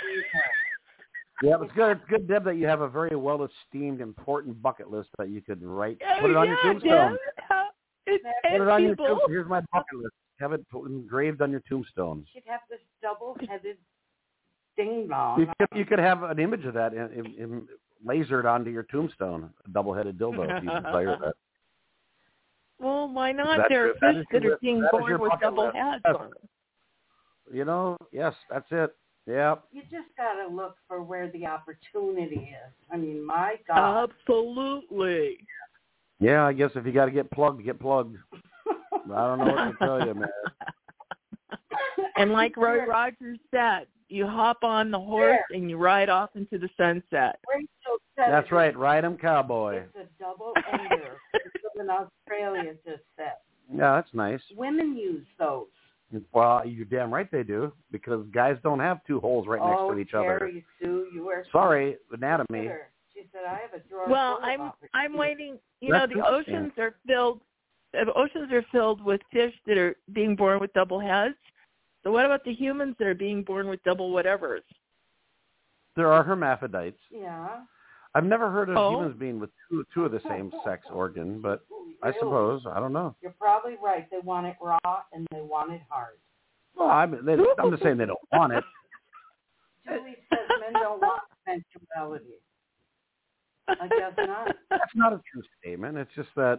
Yeah, it's good. It's good, Deb, that you have a very well-esteemed, important bucket list that you could write. Put it on your tombstone. Put it on your tombstone. Here's my bucket list. Have it engraved on your tombstone. She'd have this double-headed ding-dong. You could have an image of that lasered onto your tombstone, a double-headed dildo, if you desire that. Well, why not? There are fish that are being born with double heads on them. You know, yes, that's it. Yeah. You just got to look for where the opportunity is. I mean, my God. Absolutely. Yeah, I guess if you got to get plugged, get plugged. I don't know what to tell you, man. And like Roy Rogers said, you hop on the horse and you ride off into the sunset. That's right. Ride 'em, cowboy. It's a double ender. In Australia just said. Yeah, that's nice. Women use those. Well, you're damn right they do, because guys don't have two holes right next to each other. Terry Sue, you were sorry, anatomy. She said I have a drawer. Well, I'm waiting. You know, the oceans are filled. The oceans are filled with fish that are being born with double heads. So what about the humans that are being born with double whatevers? There are hermaphrodites. Yeah. I've never heard of humans being with two of the same sex organ, but I suppose, I don't know. You're probably right. They want it raw and they want it hard. Well, I'm just saying they don't want it. Julie says men don't want sensuality. I guess not. That's not a true statement. It's just that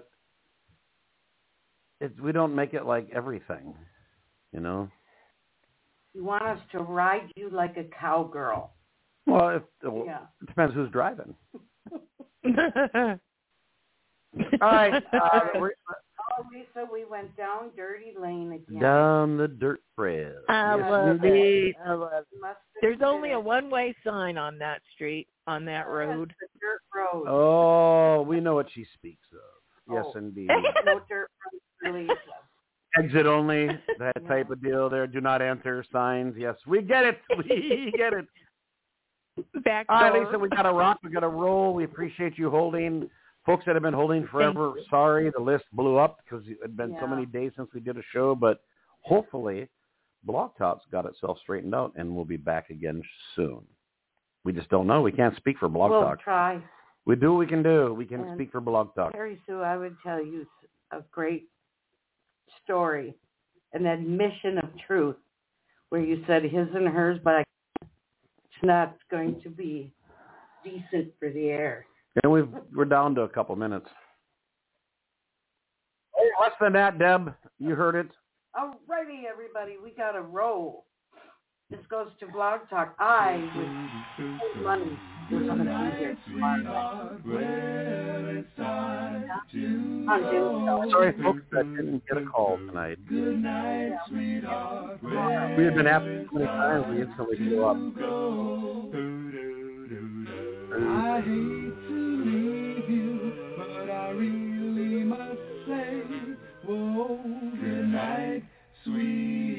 we don't make it like everything, you know? You want us to ride you like a cowgirl. Well, it depends who's driving. All right. Lisa, we went down Dirty Lane again. Down the dirt trail. I love it. There's only a one-way sign on that street, on that road. The dirt road. Oh, we know what she speaks of. Yes, indeed. No dirt road for Lisa. Exit only, that type of deal there. Do not enter signs. Yes, we get it. We get it. Back All right, Lisa, we got to rock. We got to roll. We appreciate you holding. Folks that have been holding forever, sorry, the list blew up because it had been so many days since we did a show. But hopefully, Blog Talk's got itself straightened out, and we'll be back again soon. We just don't know. We can't speak for Blog Talk. We'll try. We do what we can do. We can speak for Blog Talk. Terry Sue, I would tell you a great story, an admission of truth, where you said his and hers, but it's not going to be decent for the air. And we're down to a couple minutes. Oh, less than that, Deb. You heard it. All righty, everybody. We got to roll. This goes to Blog Talk. I would money. We're going to be here tomorrow. Sorry, folks, that didn't get a call tonight. We had been asked so many times, we instantly blew up. I hate to leave you, but I really must say, whoa, good night, sweet.